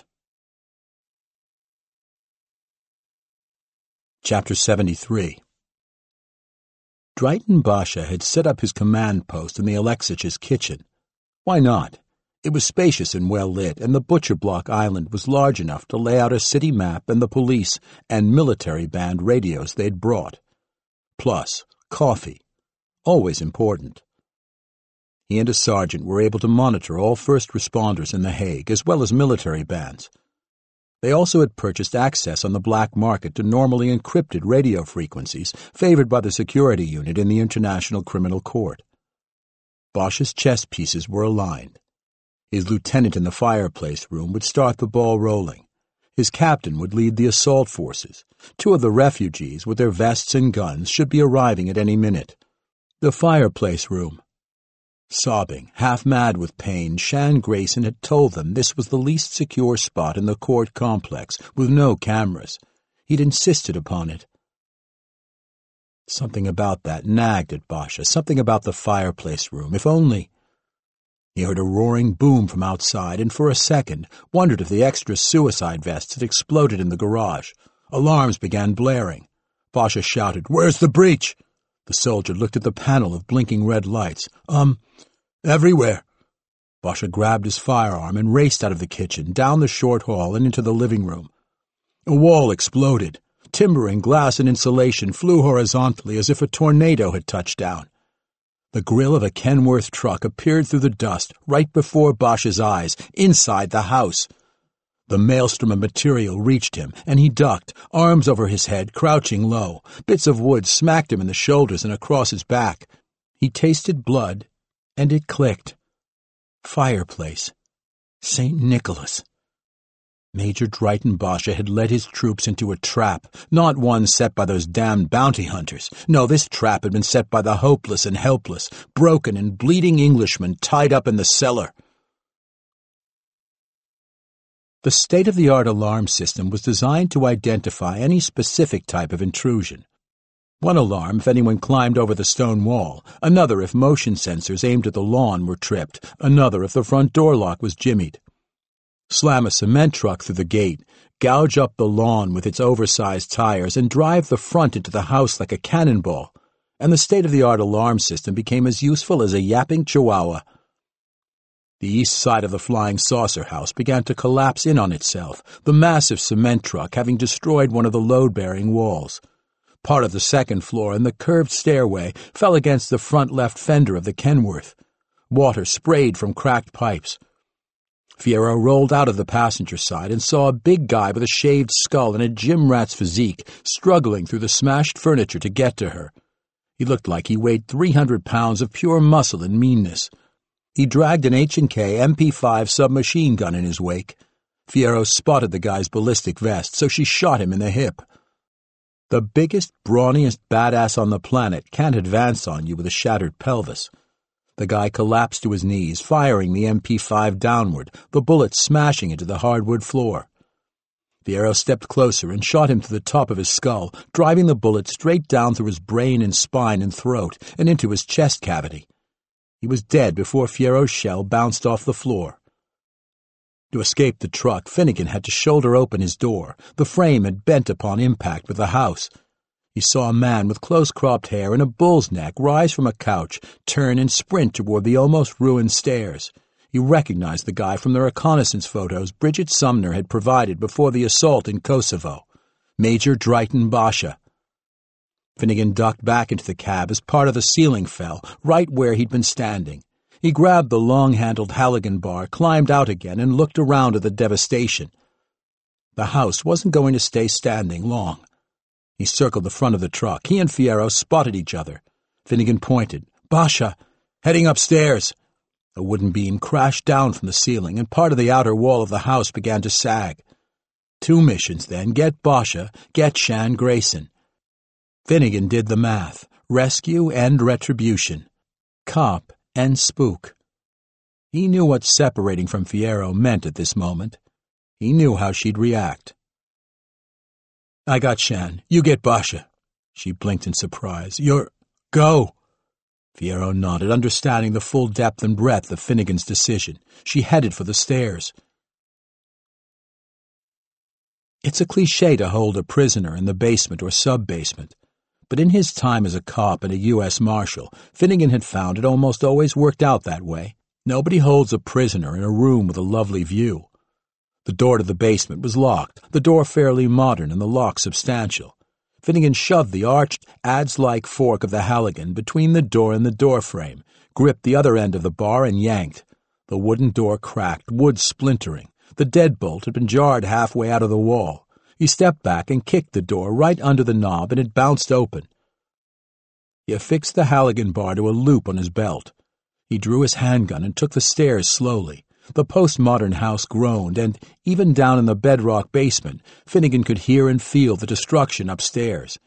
Chapter seventy-three. Dryden Basha had set up his command post in the Alexich's kitchen. Why not? It was spacious and well lit, and the butcher block island was large enough to lay out a city map and the police and military band radios they'd brought. Plus, coffee. Always important. He and a sergeant were able to monitor all first responders in The Hague, as well as military bands. They also had purchased access on the black market to normally encrypted radio frequencies favored by the security unit in the International Criminal Court. Basha's chess pieces were aligned. His lieutenant in the fireplace room would start the ball rolling. His captain would lead the assault forces. Two of the refugees, with their vests and guns, should be arriving at any minute. The fireplace room. Sobbing, half-mad with pain, Shan Grayson had told them this was the least secure spot in the court complex, with no cameras. He'd insisted upon it. Something about that nagged at Basha, something about the fireplace room, if only... He heard a roaring boom from outside and for a second wondered if the extra suicide vests had exploded in the garage. Alarms began blaring. Basha shouted, "Where's the breach?" The soldier looked at the panel of blinking red lights. Um, everywhere. Basha grabbed his firearm and raced out of the kitchen, down the short hall and into the living room. A wall exploded. Timber and glass and insulation flew horizontally as if a tornado had touched down. The grill of a Kenworth truck appeared through the dust right before Basha's eyes, inside the house. The maelstrom of material reached him, and he ducked, arms over his head, crouching low. Bits of wood smacked him in the shoulders and across his back. He tasted blood, and it clicked. Fireplace. Saint Nicholas. Major Dryden Basha had led his troops into a trap, not one set by those damned bounty hunters. No, this trap had been set by the hopeless and helpless, broken and bleeding Englishmen tied up in the cellar. The state-of-the-art alarm system was designed to identify any specific type of intrusion. One alarm if anyone climbed over the stone wall, another if motion sensors aimed at the lawn were tripped, another if the front door lock was jimmied. Slam a cement truck through the gate, gouge up the lawn with its oversized tires, and drive the front into the house like a cannonball, and the state-of-the-art alarm system became as useful as a yapping chihuahua. The east side of the Flying Saucer house began to collapse in on itself, the massive cement truck having destroyed one of the load-bearing walls. Part of the second floor and the curved stairway fell against the front left fender of the Kenworth. Water sprayed from cracked pipes. Fierro rolled out of the passenger side and saw a big guy with a shaved skull and a gym rat's physique struggling through the smashed furniture to get to her. He looked like he weighed three hundred pounds of pure muscle and meanness. He dragged an H and K M P five submachine gun in his wake. Fierro spotted the guy's ballistic vest, so she shot him in the hip. The biggest, brawniest badass on the planet can't advance on you with a shattered pelvis. The guy collapsed to his knees, firing the M P five downward, the bullet smashing into the hardwood floor. Fierro stepped closer and shot him to the top of his skull, driving the bullet straight down through his brain and spine and throat and into his chest cavity. He was dead before Fierro's shell bounced off the floor. To escape the truck, Finnegan had to shoulder open his door. The frame had bent upon impact with the house. He saw a man with close-cropped hair and a bull's neck rise from a couch, turn and sprint toward the almost ruined stairs. He recognized the guy from the reconnaissance photos Bridget Sumner had provided before the assault in Kosovo, Major Drayton Basha. Finnegan ducked back into the cab as part of the ceiling fell, right where he'd been standing. He grabbed the long-handled Halligan bar, climbed out again, and looked around at the devastation. The house wasn't going to stay standing long. He circled the front of the truck. He and Fierro spotted each other. Finnegan pointed. "Basha! Heading upstairs!" A wooden beam crashed down from the ceiling, and part of the outer wall of the house began to sag. Two missions, then. Get Basha, get Shan Grayson. Finnegan did the math. Rescue and retribution. Cop and spook. He knew what separating from Fierro meant at this moment. He knew how she'd react. "I got Shan. You get Basha." She blinked in surprise. "You're... go!" Fierro nodded, understanding the full depth and breadth of Finnegan's decision. She headed for the stairs. It's a cliché to hold a prisoner in the basement or sub-basement, but in his time as a cop and a U S Marshal, Finnegan had found it almost always worked out that way. Nobody holds a prisoner in a room with a lovely view. The door to the basement was locked, the door fairly modern and the lock substantial. Finnegan shoved the arched, adze-like fork of the Halligan between the door and the doorframe, gripped the other end of the bar and yanked. The wooden door cracked, wood splintering. The deadbolt had been jarred halfway out of the wall. He stepped back and kicked the door right under the knob, and it bounced open. He affixed the Halligan bar to a loop on his belt. He drew his handgun and took the stairs slowly. The postmodern house groaned, and, even down in the bedrock basement, Finnegan could hear and feel the destruction upstairs.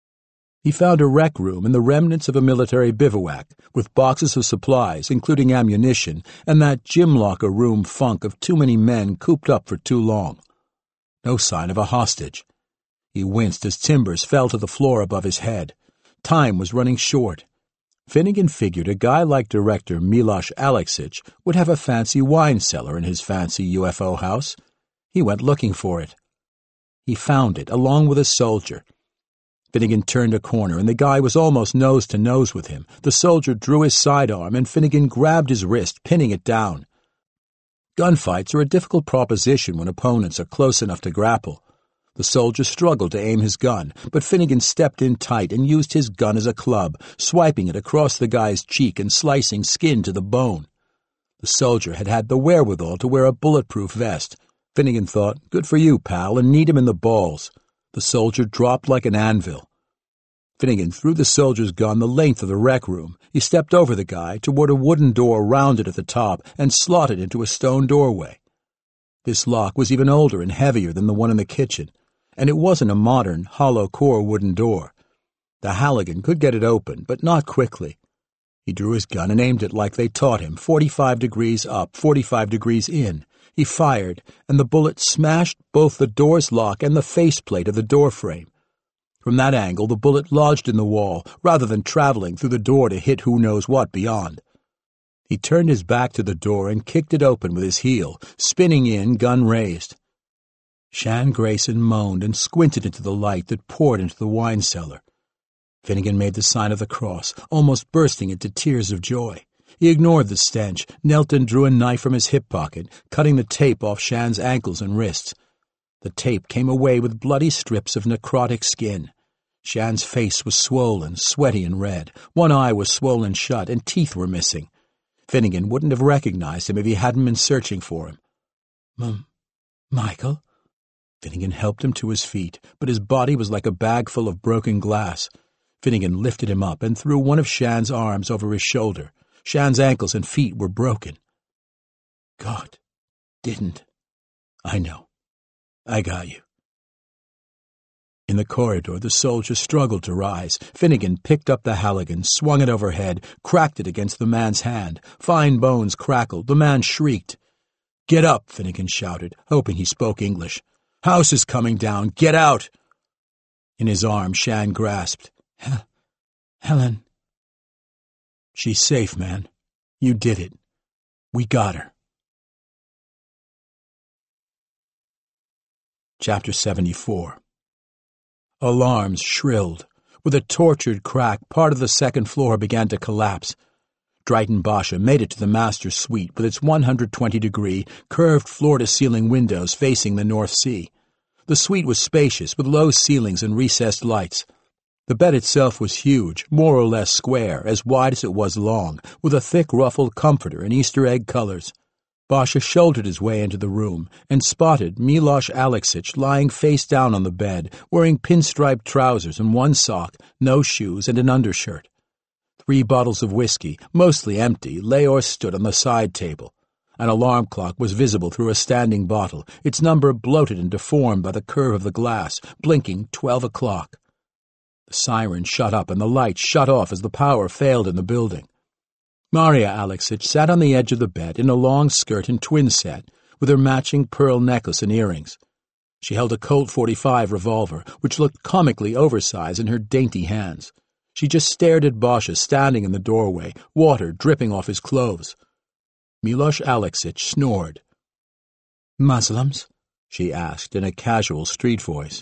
He found a rec room in the remnants of a military bivouac, with boxes of supplies, including ammunition, and that gym locker room funk of too many men cooped up for too long. No sign of a hostage. He winced as timbers fell to the floor above his head. Time was running short. Finnegan figured a guy like director Miloš Aleksić would have a fancy wine cellar in his fancy U F O house. He went looking for it. He found it, along with a soldier. Finnegan turned a corner, and the guy was almost nose to nose with him. The soldier drew his sidearm, and Finnegan grabbed his wrist, pinning it down. Gunfights are a difficult proposition when opponents are close enough to grapple. The soldier struggled to aim his gun, but Finnegan stepped in tight and used his gun as a club, swiping it across the guy's cheek and slicing skin to the bone. The soldier had had the wherewithal to wear a bulletproof vest. Finnegan thought, "Good for you, pal," and kneed him in the balls. The soldier dropped like an anvil. Finnegan threw the soldier's gun the length of the rec room. He stepped over the guy toward a wooden door rounded at the top and slotted into a stone doorway. This lock was even older and heavier than the one in the kitchen, and it wasn't a modern, hollow-core wooden door. The Halligan could get it open, but not quickly. He drew his gun and aimed it like they taught him, forty-five degrees up, forty-five degrees in. He fired, and the bullet smashed both the door's lock and the faceplate of the doorframe. From that angle, the bullet lodged in the wall, rather than traveling through the door to hit who knows what beyond. He turned his back to the door and kicked it open with his heel, spinning in, gun raised. Shan Grayson moaned and squinted into the light that poured into the wine cellar. Finnegan made the sign of the cross, almost bursting into tears of joy. He ignored the stench, knelt and drew a knife from his hip pocket, cutting the tape off Shan's ankles and wrists. The tape came away with bloody strips of necrotic skin. Shan's face was swollen, sweaty and red. One eye was swollen shut, and teeth were missing. Finnegan wouldn't have recognized him if he hadn't been searching for him. M- Michael? Finnegan helped him to his feet, but his body was like a bag full of broken glass. Finnegan lifted him up and threw one of Shan's arms over his shoulder. Shan's ankles and feet were broken. God didn't. I know. I got you. In the corridor, the soldier struggled to rise. Finnegan picked up the Halligan, swung it overhead, cracked it against the man's hand. Fine bones crackled. The man shrieked. "Get up," Finnegan shouted, hoping he spoke English. "House is coming down. Get out!" In his arms, Shan grasped. Hel- Helen. She's safe, man. You did it. We got her. Chapter seventy-four. Alarms shrilled. With a tortured crack, part of the second floor began to collapse. Dryden Basha made it to the master's suite with its one hundred twenty degree, curved floor-to-ceiling windows facing the North Sea. The suite was spacious, with low ceilings and recessed lights. The bed itself was huge, more or less square, as wide as it was long, with a thick ruffled comforter in Easter egg colors. Basha shouldered his way into the room and spotted Milosh Aleksich lying face down on the bed, wearing pinstriped trousers and one sock, no shoes, and an undershirt. Three bottles of whiskey, mostly empty, lay or stood on the side table. An alarm clock was visible through a standing bottle, its number bloated and deformed by the curve of the glass, blinking twelve o'clock. The siren shut up and the lights shut off as the power failed in the building. Maria Aleksich sat on the edge of the bed in a long skirt and twin set, with her matching pearl necklace and earrings. She held a Colt forty-five revolver, which looked comically oversized in her dainty hands. She just stared at Basha standing in the doorway, water dripping off his clothes. Milosh Aleksich snored. "Muslims?" she asked in a casual street voice.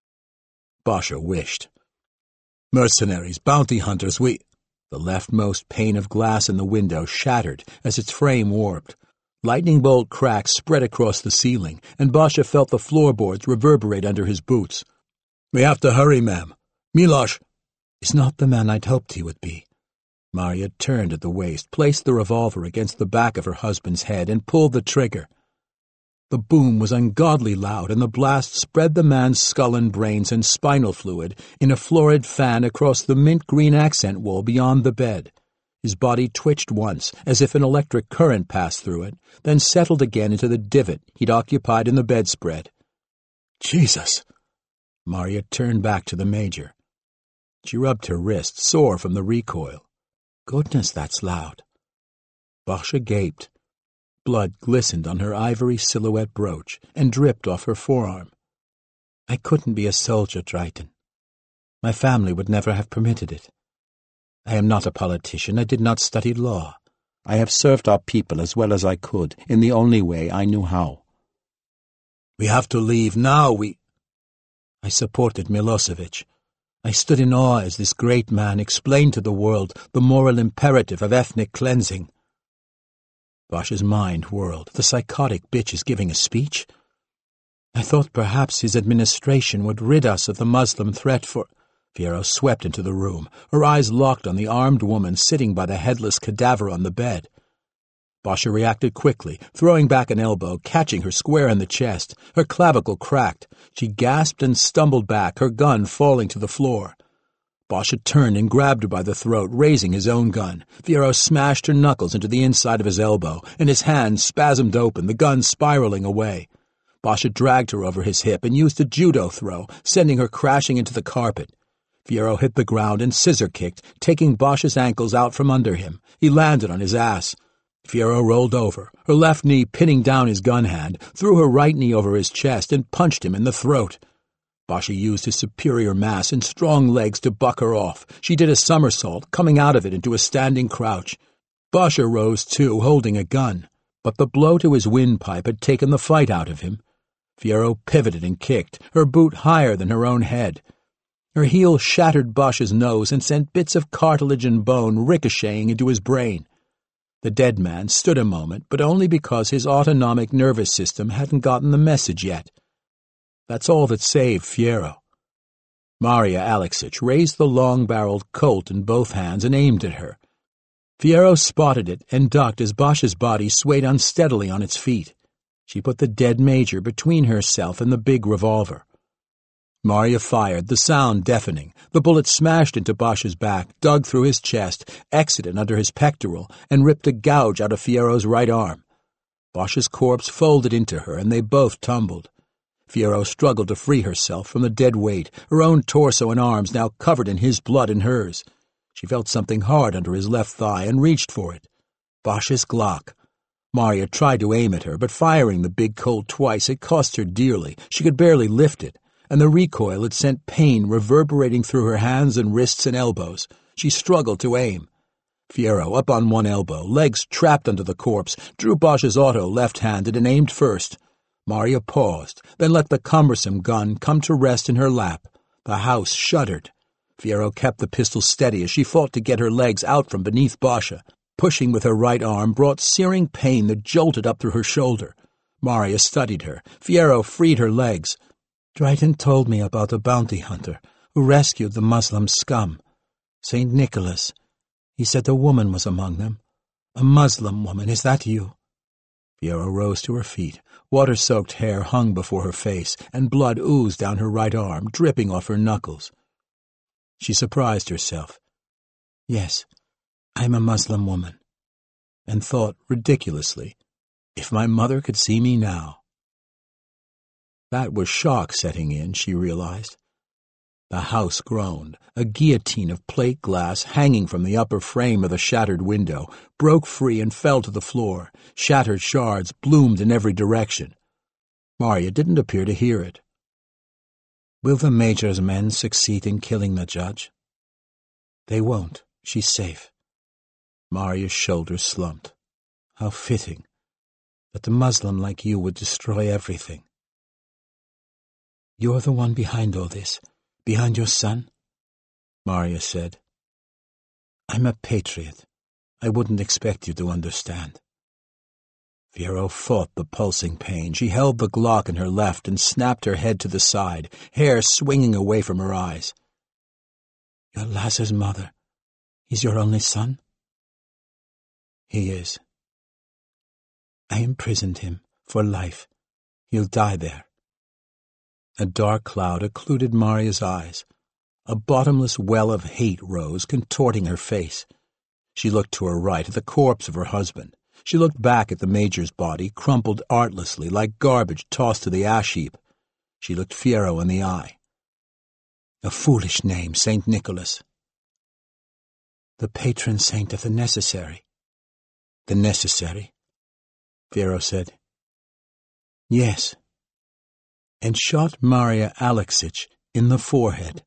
Basha wished. "Mercenaries, bounty hunters, we—" The leftmost pane of glass in the window shattered as its frame warped. Lightning bolt cracks spread across the ceiling, and Basha felt the floorboards reverberate under his boots. "We have to hurry, ma'am. Milosh is not the man I'd hoped he would be." Maria turned at the waist, placed the revolver against the back of her husband's head, and pulled the trigger. The boom was ungodly loud, and the blast spread the man's skull and brains and spinal fluid in a florid fan across the mint-green accent wall beyond the bed. His body twitched once, as if an electric current passed through it, then settled again into the divot he'd occupied in the bedspread. "Jesus!" Maria turned back to the Major. She rubbed her wrist, sore from the recoil. "Goodness, that's loud." Basha gaped. Blood glistened on her ivory silhouette brooch and dripped off her forearm. "I couldn't be a soldier, Dryden. My family would never have permitted it. I am not a politician. I did not study law. I have served our people as well as I could, in the only way I knew how." "We have to leave now, we—" I supported Milosevic. I stood in awe as this great man explained to the world the moral imperative of ethnic cleansing. Basha's mind whirled. The psychotic bitch is giving a speech? I thought perhaps his administration would rid us of the Muslim threat for— Fiero swept into the room, her eyes locked on the armed woman sitting by the headless cadaver on the bed. Basha reacted quickly, throwing back an elbow, catching her square in the chest. Her clavicle cracked. She gasped and stumbled back, her gun falling to the floor. Basha turned and grabbed her by the throat, raising his own gun. Fiero smashed her knuckles into the inside of his elbow, and his hand spasmed open, the gun spiraling away. Basha dragged her over his hip and used a judo throw, sending her crashing into the carpet. Fiero hit the ground and scissor-kicked, taking Basha's ankles out from under him. He landed on his ass. Fiero rolled over, her left knee pinning down his gun hand, threw her right knee over his chest, and punched him in the throat. Basha used his superior mass and strong legs to buck her off. She did a somersault, coming out of it into a standing crouch. Basha rose too, holding a gun, but the blow to his windpipe had taken the fight out of him. Fiero pivoted and kicked, her boot higher than her own head. Her heel shattered Basha's nose and sent bits of cartilage and bone ricocheting into his brain. The dead man stood a moment, but only because his autonomic nervous system hadn't gotten the message yet. That's all that saved Fiyero. Marya Alexić raised the long-barreled Colt in both hands and aimed at her. Fiyero spotted it and ducked as Basha's body swayed unsteadily on its feet. She put the dead major between herself and the big revolver. Marya fired, the sound deafening. The bullet smashed into Basha's back, dug through his chest, exited under his pectoral, and ripped a gouge out of Fiyero's right arm. Basha's corpse folded into her, and they both tumbled. Fiyero struggled to free herself from the dead weight, her own torso and arms now covered in his blood and hers. She felt something hard under his left thigh and reached for it. Basha's Glock. Marya tried to aim at her, but firing the big Colt twice had cost her dearly. She could barely lift it, and the recoil had sent pain reverberating through her hands and wrists and elbows. She struggled to aim. Fiyero, up on one elbow, legs trapped under the corpse, drew Basha's auto left-handed and aimed first. Marya paused, then let the cumbersome gun come to rest in her lap. The house shuddered. Fiyero kept the pistol steady as she fought to get her legs out from beneath Basha. Pushing with her right arm brought searing pain that jolted up through her shoulder. Marya studied her. Fiyero freed her legs. Dryden told me about a bounty hunter who rescued the Muslim scum. Saint Nicholas. He said a woman was among them. A Muslim woman, is that you? Fiyero rose to her feet. Water-soaked hair hung before her face, and blood oozed down her right arm, dripping off her knuckles. She surprised herself. Yes, I'm a Muslim woman. And thought, ridiculously, if my mother could see me now. That was shock setting in, she realized. The house groaned. A guillotine of plate glass hanging from the upper frame of the shattered window broke free and fell to the floor. Shattered shards bloomed in every direction. Marya didn't appear to hear it. Will the Major's men succeed in killing the judge? They won't. She's safe. Marya's shoulders slumped. How fitting that a Muslim like you would destroy everything. You're the one behind all this. Behind your son? Marya said. I'm a patriot. I wouldn't expect you to understand. Fiyero fought the pulsing pain. She held the Glock in her left and snapped her head to the side, hair swinging away from her eyes. You're Lazar's mother. He's your only son? He is. I imprisoned him for life. He'll die there. A dark cloud occluded Marya's eyes. A bottomless well of hate rose, contorting her face. She looked to her right at the corpse of her husband. She looked back at the Major's body, crumpled artlessly like garbage tossed to the ash heap. She looked Fiyero in the eye. A foolish name, Saint Nicholas. The patron saint of the necessary. The necessary? Fiyero said. Yes. And shot Marya Alexić in the forehead.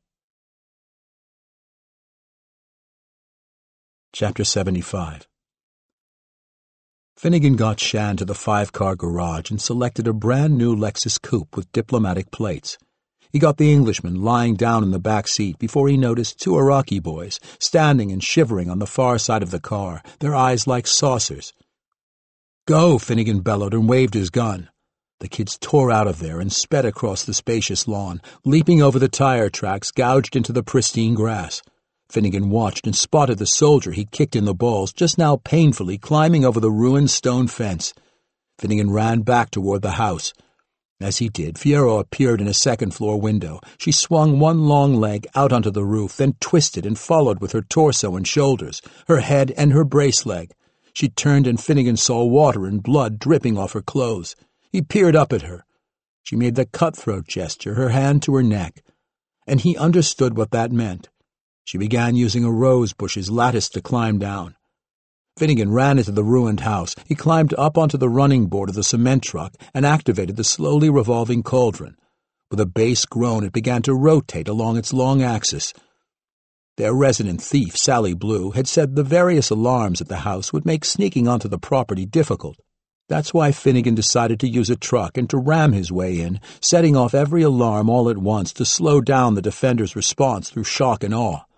Chapter seventy-five. Finnegan got Shan to the five-car garage and selected a brand-new Lexus coupe with diplomatic plates. He got the Englishman lying down in the back seat before he noticed two Iraqi boys standing and shivering on the far side of the car, their eyes like saucers. Go, Finnegan bellowed and waved his gun. The kids tore out of there and sped across the spacious lawn, leaping over the tire tracks gouged into the pristine grass. Finnegan watched and spotted the soldier he'd kicked in the balls, just now painfully climbing over the ruined stone fence. Finnegan ran back toward the house. As he did, Fiyero appeared in a second-floor window. She swung one long leg out onto the roof, then twisted and followed with her torso and shoulders, her head and her brace leg. She turned and Finnegan saw water and blood dripping off her clothes. He peered up at her. She made the cutthroat gesture, her hand to her neck. And he understood what that meant. She began using a rose bush's lattice to climb down. Finnegan ran into the ruined house. He climbed up onto the running board of the cement truck and activated the slowly revolving cauldron. With a bass groan, it began to rotate along its long axis. Their resident thief, Sally Blue, had said the various alarms at the house would make sneaking onto the property difficult. That's why Finnegan decided to use a truck and to ram his way in, setting off every alarm all at once to slow down the defenders' response through shock and awe.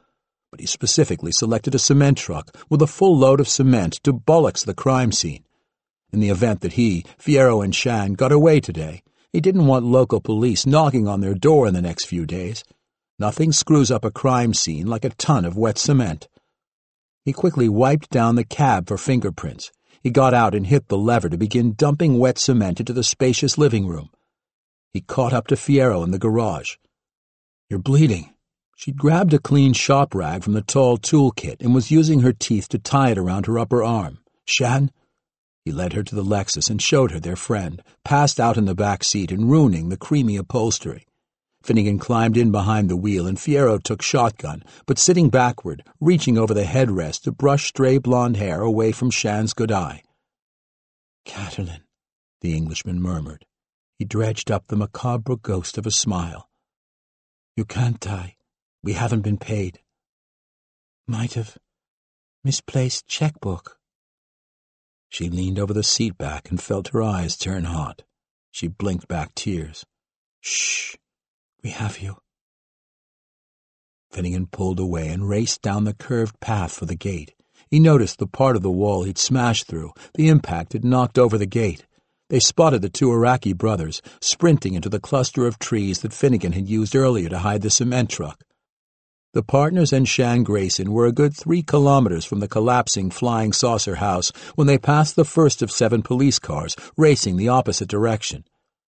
but he specifically selected a cement truck with a full load of cement to bullocks the crime scene. In the event that he, Fierro, and Shan got away today, he didn't want local police knocking on their door in the next few days. Nothing screws up a crime scene like a ton of wet cement. He quickly wiped down the cab for fingerprints. He got out and hit the lever to begin dumping wet cement into the spacious living room. He caught up to Fierro in the garage. "You're bleeding." She'd grabbed a clean shop rag from the tall toolkit and was using her teeth to tie it around her upper arm. "Shan?" He led her to the Lexus and showed her their friend, passed out in the back seat and ruining the creamy upholstery. Finnegan climbed in behind the wheel and Fierro took shotgun, but sitting backward, reaching over the headrest to brush stray blonde hair away from Shan's good eye. "Catalin," the Englishman murmured. He dredged up the macabre ghost of a smile. "You can't die. We haven't been paid." "Might have misplaced checkbook." She leaned over the seat back and felt her eyes turn hot. She blinked back tears. "Shh. We have you." Finnegan pulled away and raced down the curved path for the gate. He noticed the part of the wall he'd smashed through. The impact had knocked over the gate. They spotted the two Iraqi brothers, sprinting into the cluster of trees that Finnegan had used earlier to hide the cement truck. The partners and Shan Grayson were a good three kilometers from the collapsing Flying Saucer house when they passed the first of seven police cars, racing the opposite direction.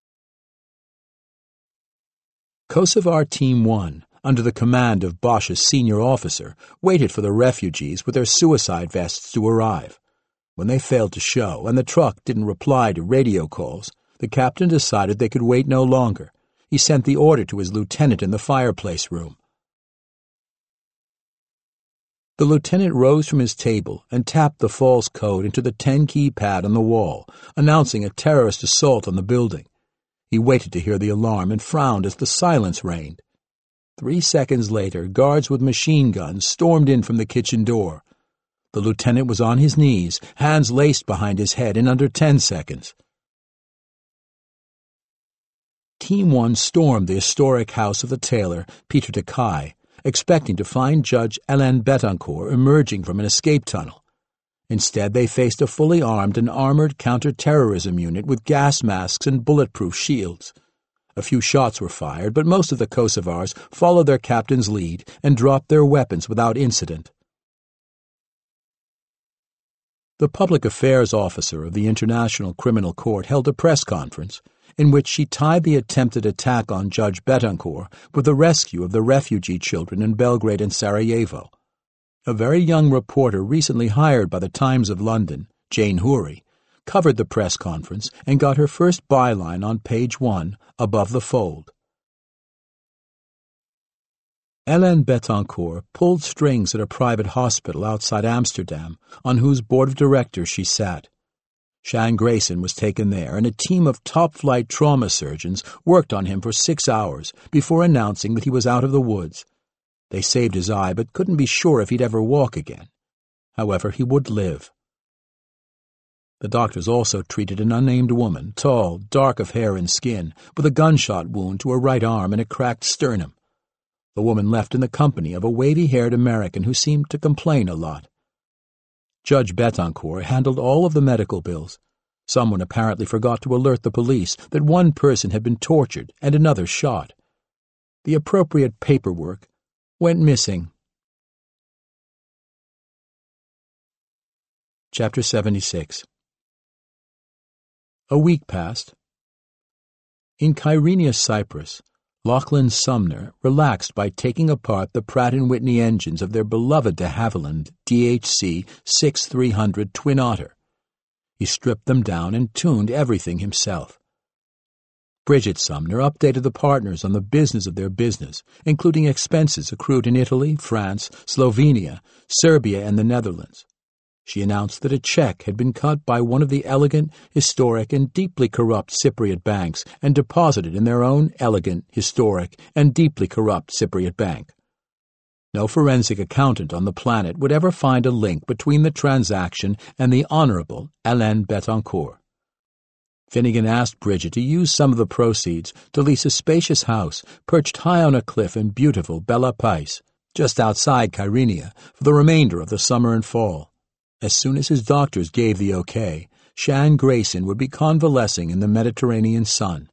Kosovar Team one, under the command of Bosch's senior officer, waited for the refugees with their suicide vests to arrive. When they failed to show and the truck didn't reply to radio calls, the captain decided they could wait no longer. He sent the order to his lieutenant in the fireplace room. The lieutenant rose from his table and tapped the false code into the ten-key pad on the wall, announcing a terrorist assault on the building. He waited to hear the alarm and frowned as the silence reigned. Three seconds later, guards with machine guns stormed in from the kitchen door. The lieutenant was on his knees, hands laced behind his head in under ten seconds. Team one stormed the historic house of the tailor, Peter Takai, expecting to find Judge Hélène Betancourt emerging from an escape tunnel. Instead, they faced a fully armed and armored counter-terrorism unit with gas masks and bulletproof shields. A few shots were fired, but most of the Kosovars followed their captain's lead and dropped their weapons without incident. The public affairs officer of the International Criminal Court held a press conference in which she tied the attempted attack on Judge Betancourt with the rescue of the refugee children in Belgrade and Sarajevo. A very young reporter recently hired by the Times of London, Jane Houry, covered the press conference and got her first byline on page one, above the fold. Hélène Betancourt pulled strings at a private hospital outside Amsterdam, on whose board of directors she sat. Shan Grayson was taken there, and a team of top-flight trauma surgeons worked on him for six hours before announcing that he was out of the woods. They saved his eye, but couldn't be sure if he'd ever walk again. However, he would live. The doctors also treated an unnamed woman, tall, dark of hair and skin, with a gunshot wound to her right arm and a cracked sternum. The woman left in the company of a wavy-haired American who seemed to complain a lot. Judge Betancourt handled all of the medical bills. Someone apparently forgot to alert the police that one person had been tortured and another shot. The appropriate paperwork went missing. Chapter seventy-six. A week passed. In Kyrenia, Cyprus, Lachlan Sumner relaxed by taking apart the Pratt and Whitney engines of their beloved de Havilland D H C sixty-three hundred Twin Otter. He stripped them down and tuned everything himself. Bridget Sumner updated the partners on the business of their business, including expenses accrued in Italy, France, Slovenia, Serbia, and the Netherlands. She announced that a check had been cut by one of the elegant, historic, and deeply corrupt Cypriot banks and deposited in their own elegant, historic, and deeply corrupt Cypriot bank. No forensic accountant on the planet would ever find a link between the transaction and the Honorable Hélène Betancourt. Finnegan asked Bridget to use some of the proceeds to lease a spacious house perched high on a cliff in beautiful Bella Pais, just outside Kyrenia, for the remainder of the summer and fall. As soon as his doctors gave the okay, Shan Grayson would be convalescing in the Mediterranean sun.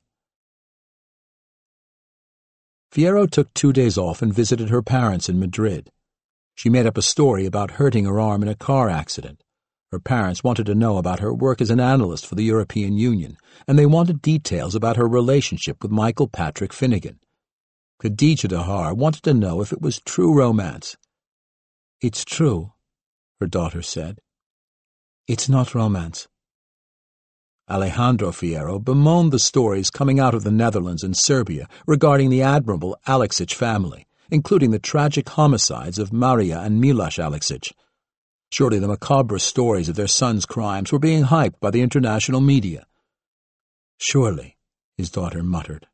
Fierro took two days off and visited her parents in Madrid. She made up a story about hurting her arm in a car accident. Her parents wanted to know about her work as an analyst for the European Union, and they wanted details about her relationship with Michael Patrick Finnegan. Khadija Dahar wanted to know if it was true romance. "It's true," her daughter said. "It's not romance." Alejandro Fierro bemoaned the stories coming out of the Netherlands and Serbia regarding the admirable Aleksic family, including the tragic homicides of Maria and Miloš Aleksic. Surely the macabre stories of their sons' crimes were being hyped by the international media. "Surely," his daughter muttered.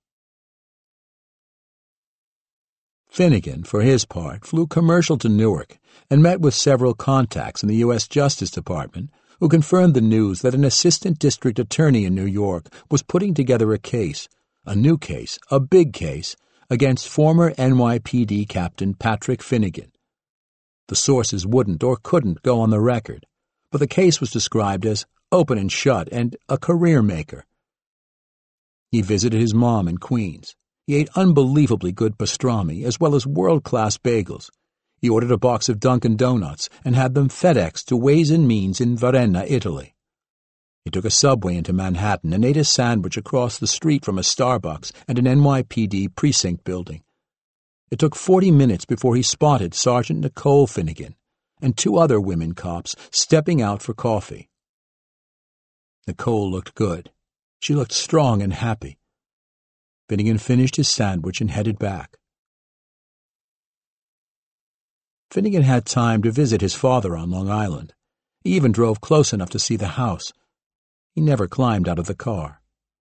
Finnegan, for his part, flew commercial to Newark and met with several contacts in the U S Justice Department who confirmed the news that an assistant district attorney in New York was putting together a case, a new case, a big case, against former N Y P D Captain Patrick Finnegan. The sources wouldn't or couldn't go on the record, but the case was described as open and shut and a career maker. He visited his mom in Queens. He ate unbelievably good pastrami as well as world-class bagels. He ordered a box of Dunkin' Donuts and had them FedExed to Ways and Means in Varenna, Italy. He took a subway into Manhattan and ate a sandwich across the street from a Starbucks and an N Y P D precinct building. It took forty minutes before he spotted Sergeant Nicole Finnegan and two other women cops stepping out for coffee. Nicole looked good. She looked strong and happy. Finnegan finished his sandwich and headed back. Finnegan had time to visit his father on Long Island. He even drove close enough to see the house. He never climbed out of the car.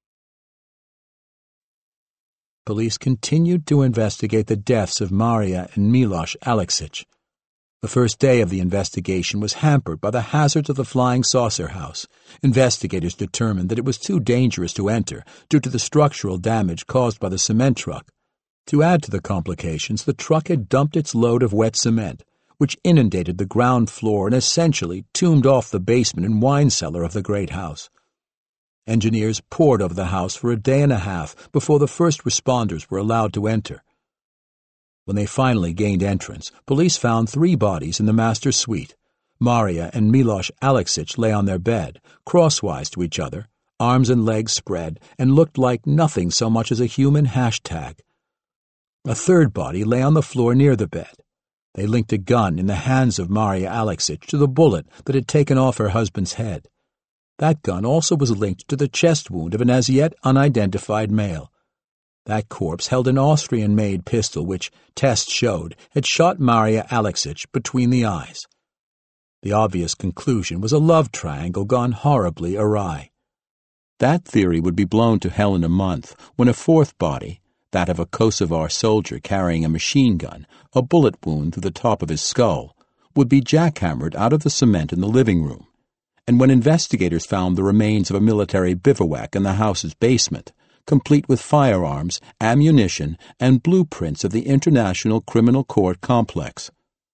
Police continued to investigate the deaths of Maria and Miloš Aleksic. The first day of the investigation was hampered by the hazards of the Flying Saucer House. Investigators determined that it was too dangerous to enter due to the structural damage caused by the cement truck. To add to the complications, the truck had dumped its load of wet cement, which inundated the ground floor and essentially tombed off the basement and wine cellar of the great house. Engineers pored over the house for a day and a half before the first responders were allowed to enter. When they finally gained entrance, police found three bodies in the master suite. Maria and Miloš Aleksic lay on their bed, crosswise to each other, arms and legs spread, and looked like nothing so much as a human hashtag. A third body lay on the floor near the bed. They linked a gun in the hands of Maria Aleksic to the bullet that had taken off her husband's head. That gun also was linked to the chest wound of an as yet unidentified male. That corpse held an Austrian-made pistol which, tests showed, had shot Maria Aleksic between the eyes. The obvious conclusion was a love triangle gone horribly awry. That theory would be blown to hell in a month when a fourth body, that of a Kosovar soldier carrying a machine gun, a bullet wound through the top of his skull, would be jackhammered out of the cement in the living room, and when investigators found the remains of a military bivouac in the house's basement, complete with firearms, ammunition, and blueprints of the International Criminal Court complex.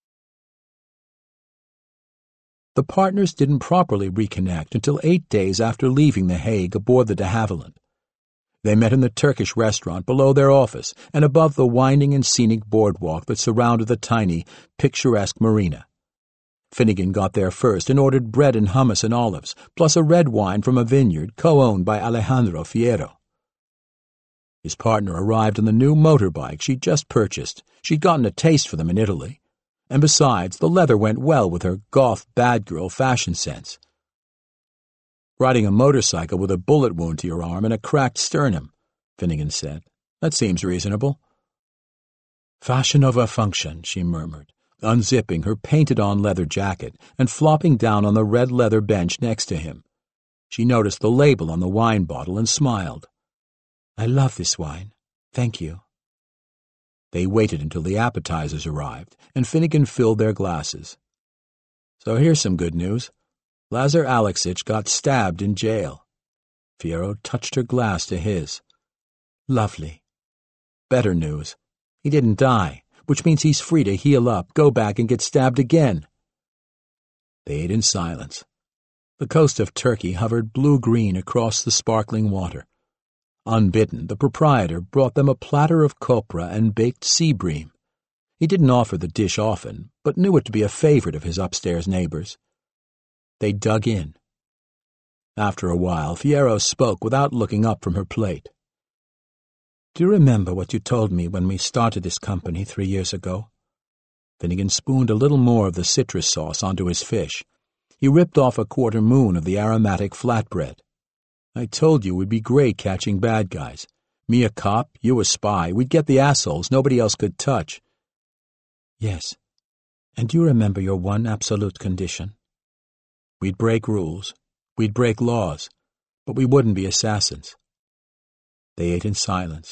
The partners didn't properly reconnect until eight days after leaving The Hague aboard the de Havilland. They met in the Turkish restaurant below their office and above the winding and scenic boardwalk that surrounded the tiny, picturesque marina. Finnegan got there first and ordered bread and hummus and olives, plus a red wine from a vineyard co-owned by Alejandro Fierro. His partner arrived on the new motorbike she'd just purchased. She'd gotten a taste for them in Italy. And besides, the leather went well with her goth bad girl fashion sense. "Riding a motorcycle with a bullet wound to your arm and a cracked sternum," Finnegan said. "That seems reasonable." "Fashion over function," she murmured, unzipping her painted-on leather jacket and flopping down on the red leather bench next to him. She noticed the label on the wine bottle and smiled. "I love this wine. Thank you." They waited until the appetizers arrived, and Finnegan filled their glasses. "So here's some good news. Lazar Aleksic got stabbed in jail." Fierro touched her glass to his. "Lovely." "Better news. He didn't die. which means he's free to heal up, go back, and get stabbed again. They ate in silence. The coast of Turkey hovered blue-green across the sparkling water. Unbidden, the proprietor brought them a platter of copra and baked sea bream. He didn't offer the dish often, but knew it to be a favorite of his upstairs neighbors. They dug in. After a while, Fierro spoke without looking up from her plate. "Do you remember what you told me when we started this company three years ago?" Finnegan spooned a little more of the citrus sauce onto his fish. He ripped off a quarter moon of the aromatic flatbread. "I told you we'd be great catching bad guys. Me a cop, you a spy. We'd get the assholes nobody else could touch." "Yes. And do you remember your one absolute condition?" "We'd break rules. We'd break laws. But we wouldn't be assassins." They ate in silence.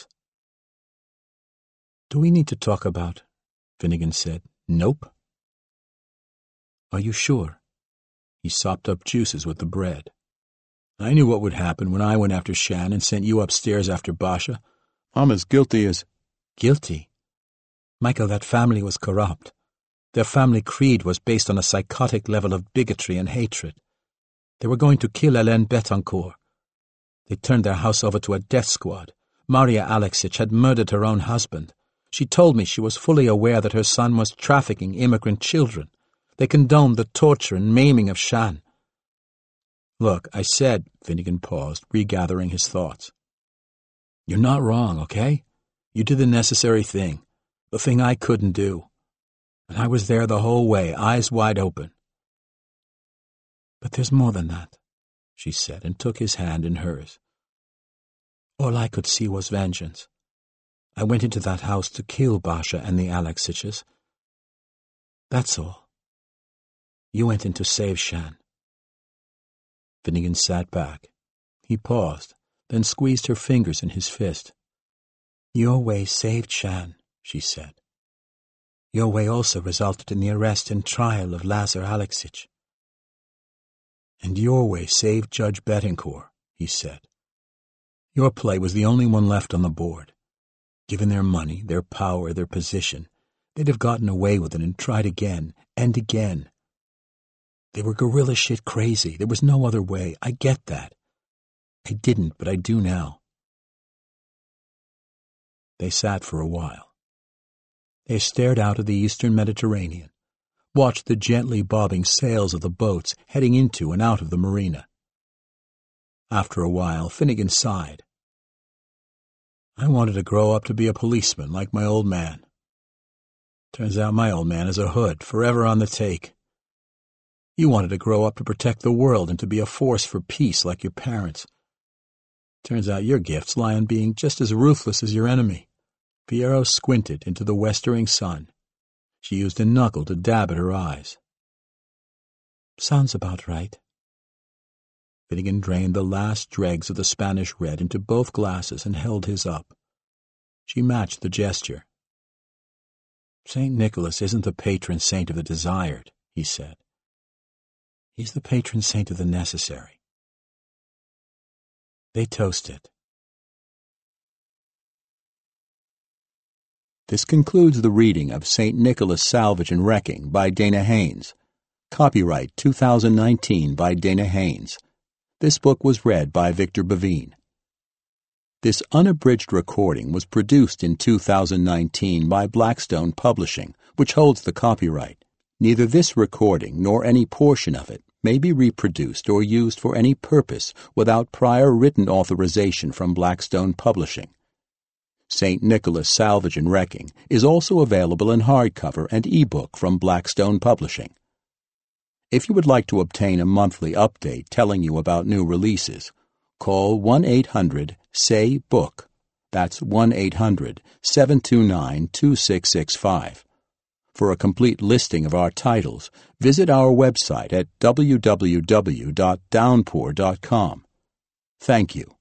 "Do we need to talk about?" Finnegan said. "Nope." "Are you sure?" He sopped up juices with the bread. "I knew what would happen when I went after Shan and sent you upstairs after Basha. I'm as guilty as—" "Guilty? Michael, that family was corrupt. Their family creed was based on a psychotic level of bigotry and hatred. They were going to kill Hélène Betancourt. They turned their house over to a death squad. Maria Alexic had murdered her own husband. She told me she was fully aware that her son was trafficking immigrant children. They condoned the torture and maiming of Shan." "Look, I said," Finnegan paused, regathering his thoughts. "You're not wrong, okay? You did the necessary thing, the thing I couldn't do. And I was there the whole way, eyes wide open." "But there's more than that," she said, and took his hand in hers. "All I could see was vengeance. I went into that house to kill Basha and the Alexiches. That's all. You went in to save Shan." Finnegan sat back. He paused, then squeezed her fingers in his fist. "Your way saved Shan," she said. "Your way also resulted in the arrest and trial of Lazar Alexic." "And your way saved Judge Betancourt," he said. "Your play was the only one left on the board. Given their money, their power, their position, they'd have gotten away with it and tried again and again. They were gorilla shit crazy. There was no other way. I get that. I didn't, but I do now." They sat for a while. They stared out of the eastern Mediterranean, watched the gently bobbing sails of the boats heading into and out of the marina. After a while, Finnegan sighed. "I wanted to grow up to be a policeman like my old man. Turns out my old man is a hood, forever on the take. You wanted to grow up to protect the world and to be a force for peace like your parents. Turns out your gifts lie in being just as ruthless as your enemy." Fierro squinted into the westering sun. She used a knuckle to dab at her eyes. "Sounds about right." Finnegan drained the last dregs of the Spanish red into both glasses and held his up. She matched the gesture. "Saint Nicholas isn't the patron saint of the desired," he said. "He's the patron saint of the necessary." They toasted. This concludes the reading of Saint Nicholas Salvage and Wrecking by Dana Haynes. Copyright two thousand nineteen by Dana Haynes. This book was read by Victor Bavine. This unabridged recording was produced in two thousand nineteen by Blackstone Publishing, which holds the copyright. Neither this recording nor any portion of it may be reproduced or used for any purpose without prior written authorization from Blackstone Publishing. Saint Nicholas Salvage and Wrecking is also available in hardcover and ebook from Blackstone Publishing. If you would like to obtain a monthly update telling you about new releases, call one eight hundred S A Y book. That's one eight hundred seven two nine two six six five. For a complete listing of our titles, visit our website at w w w dot downpour dot com. Thank you.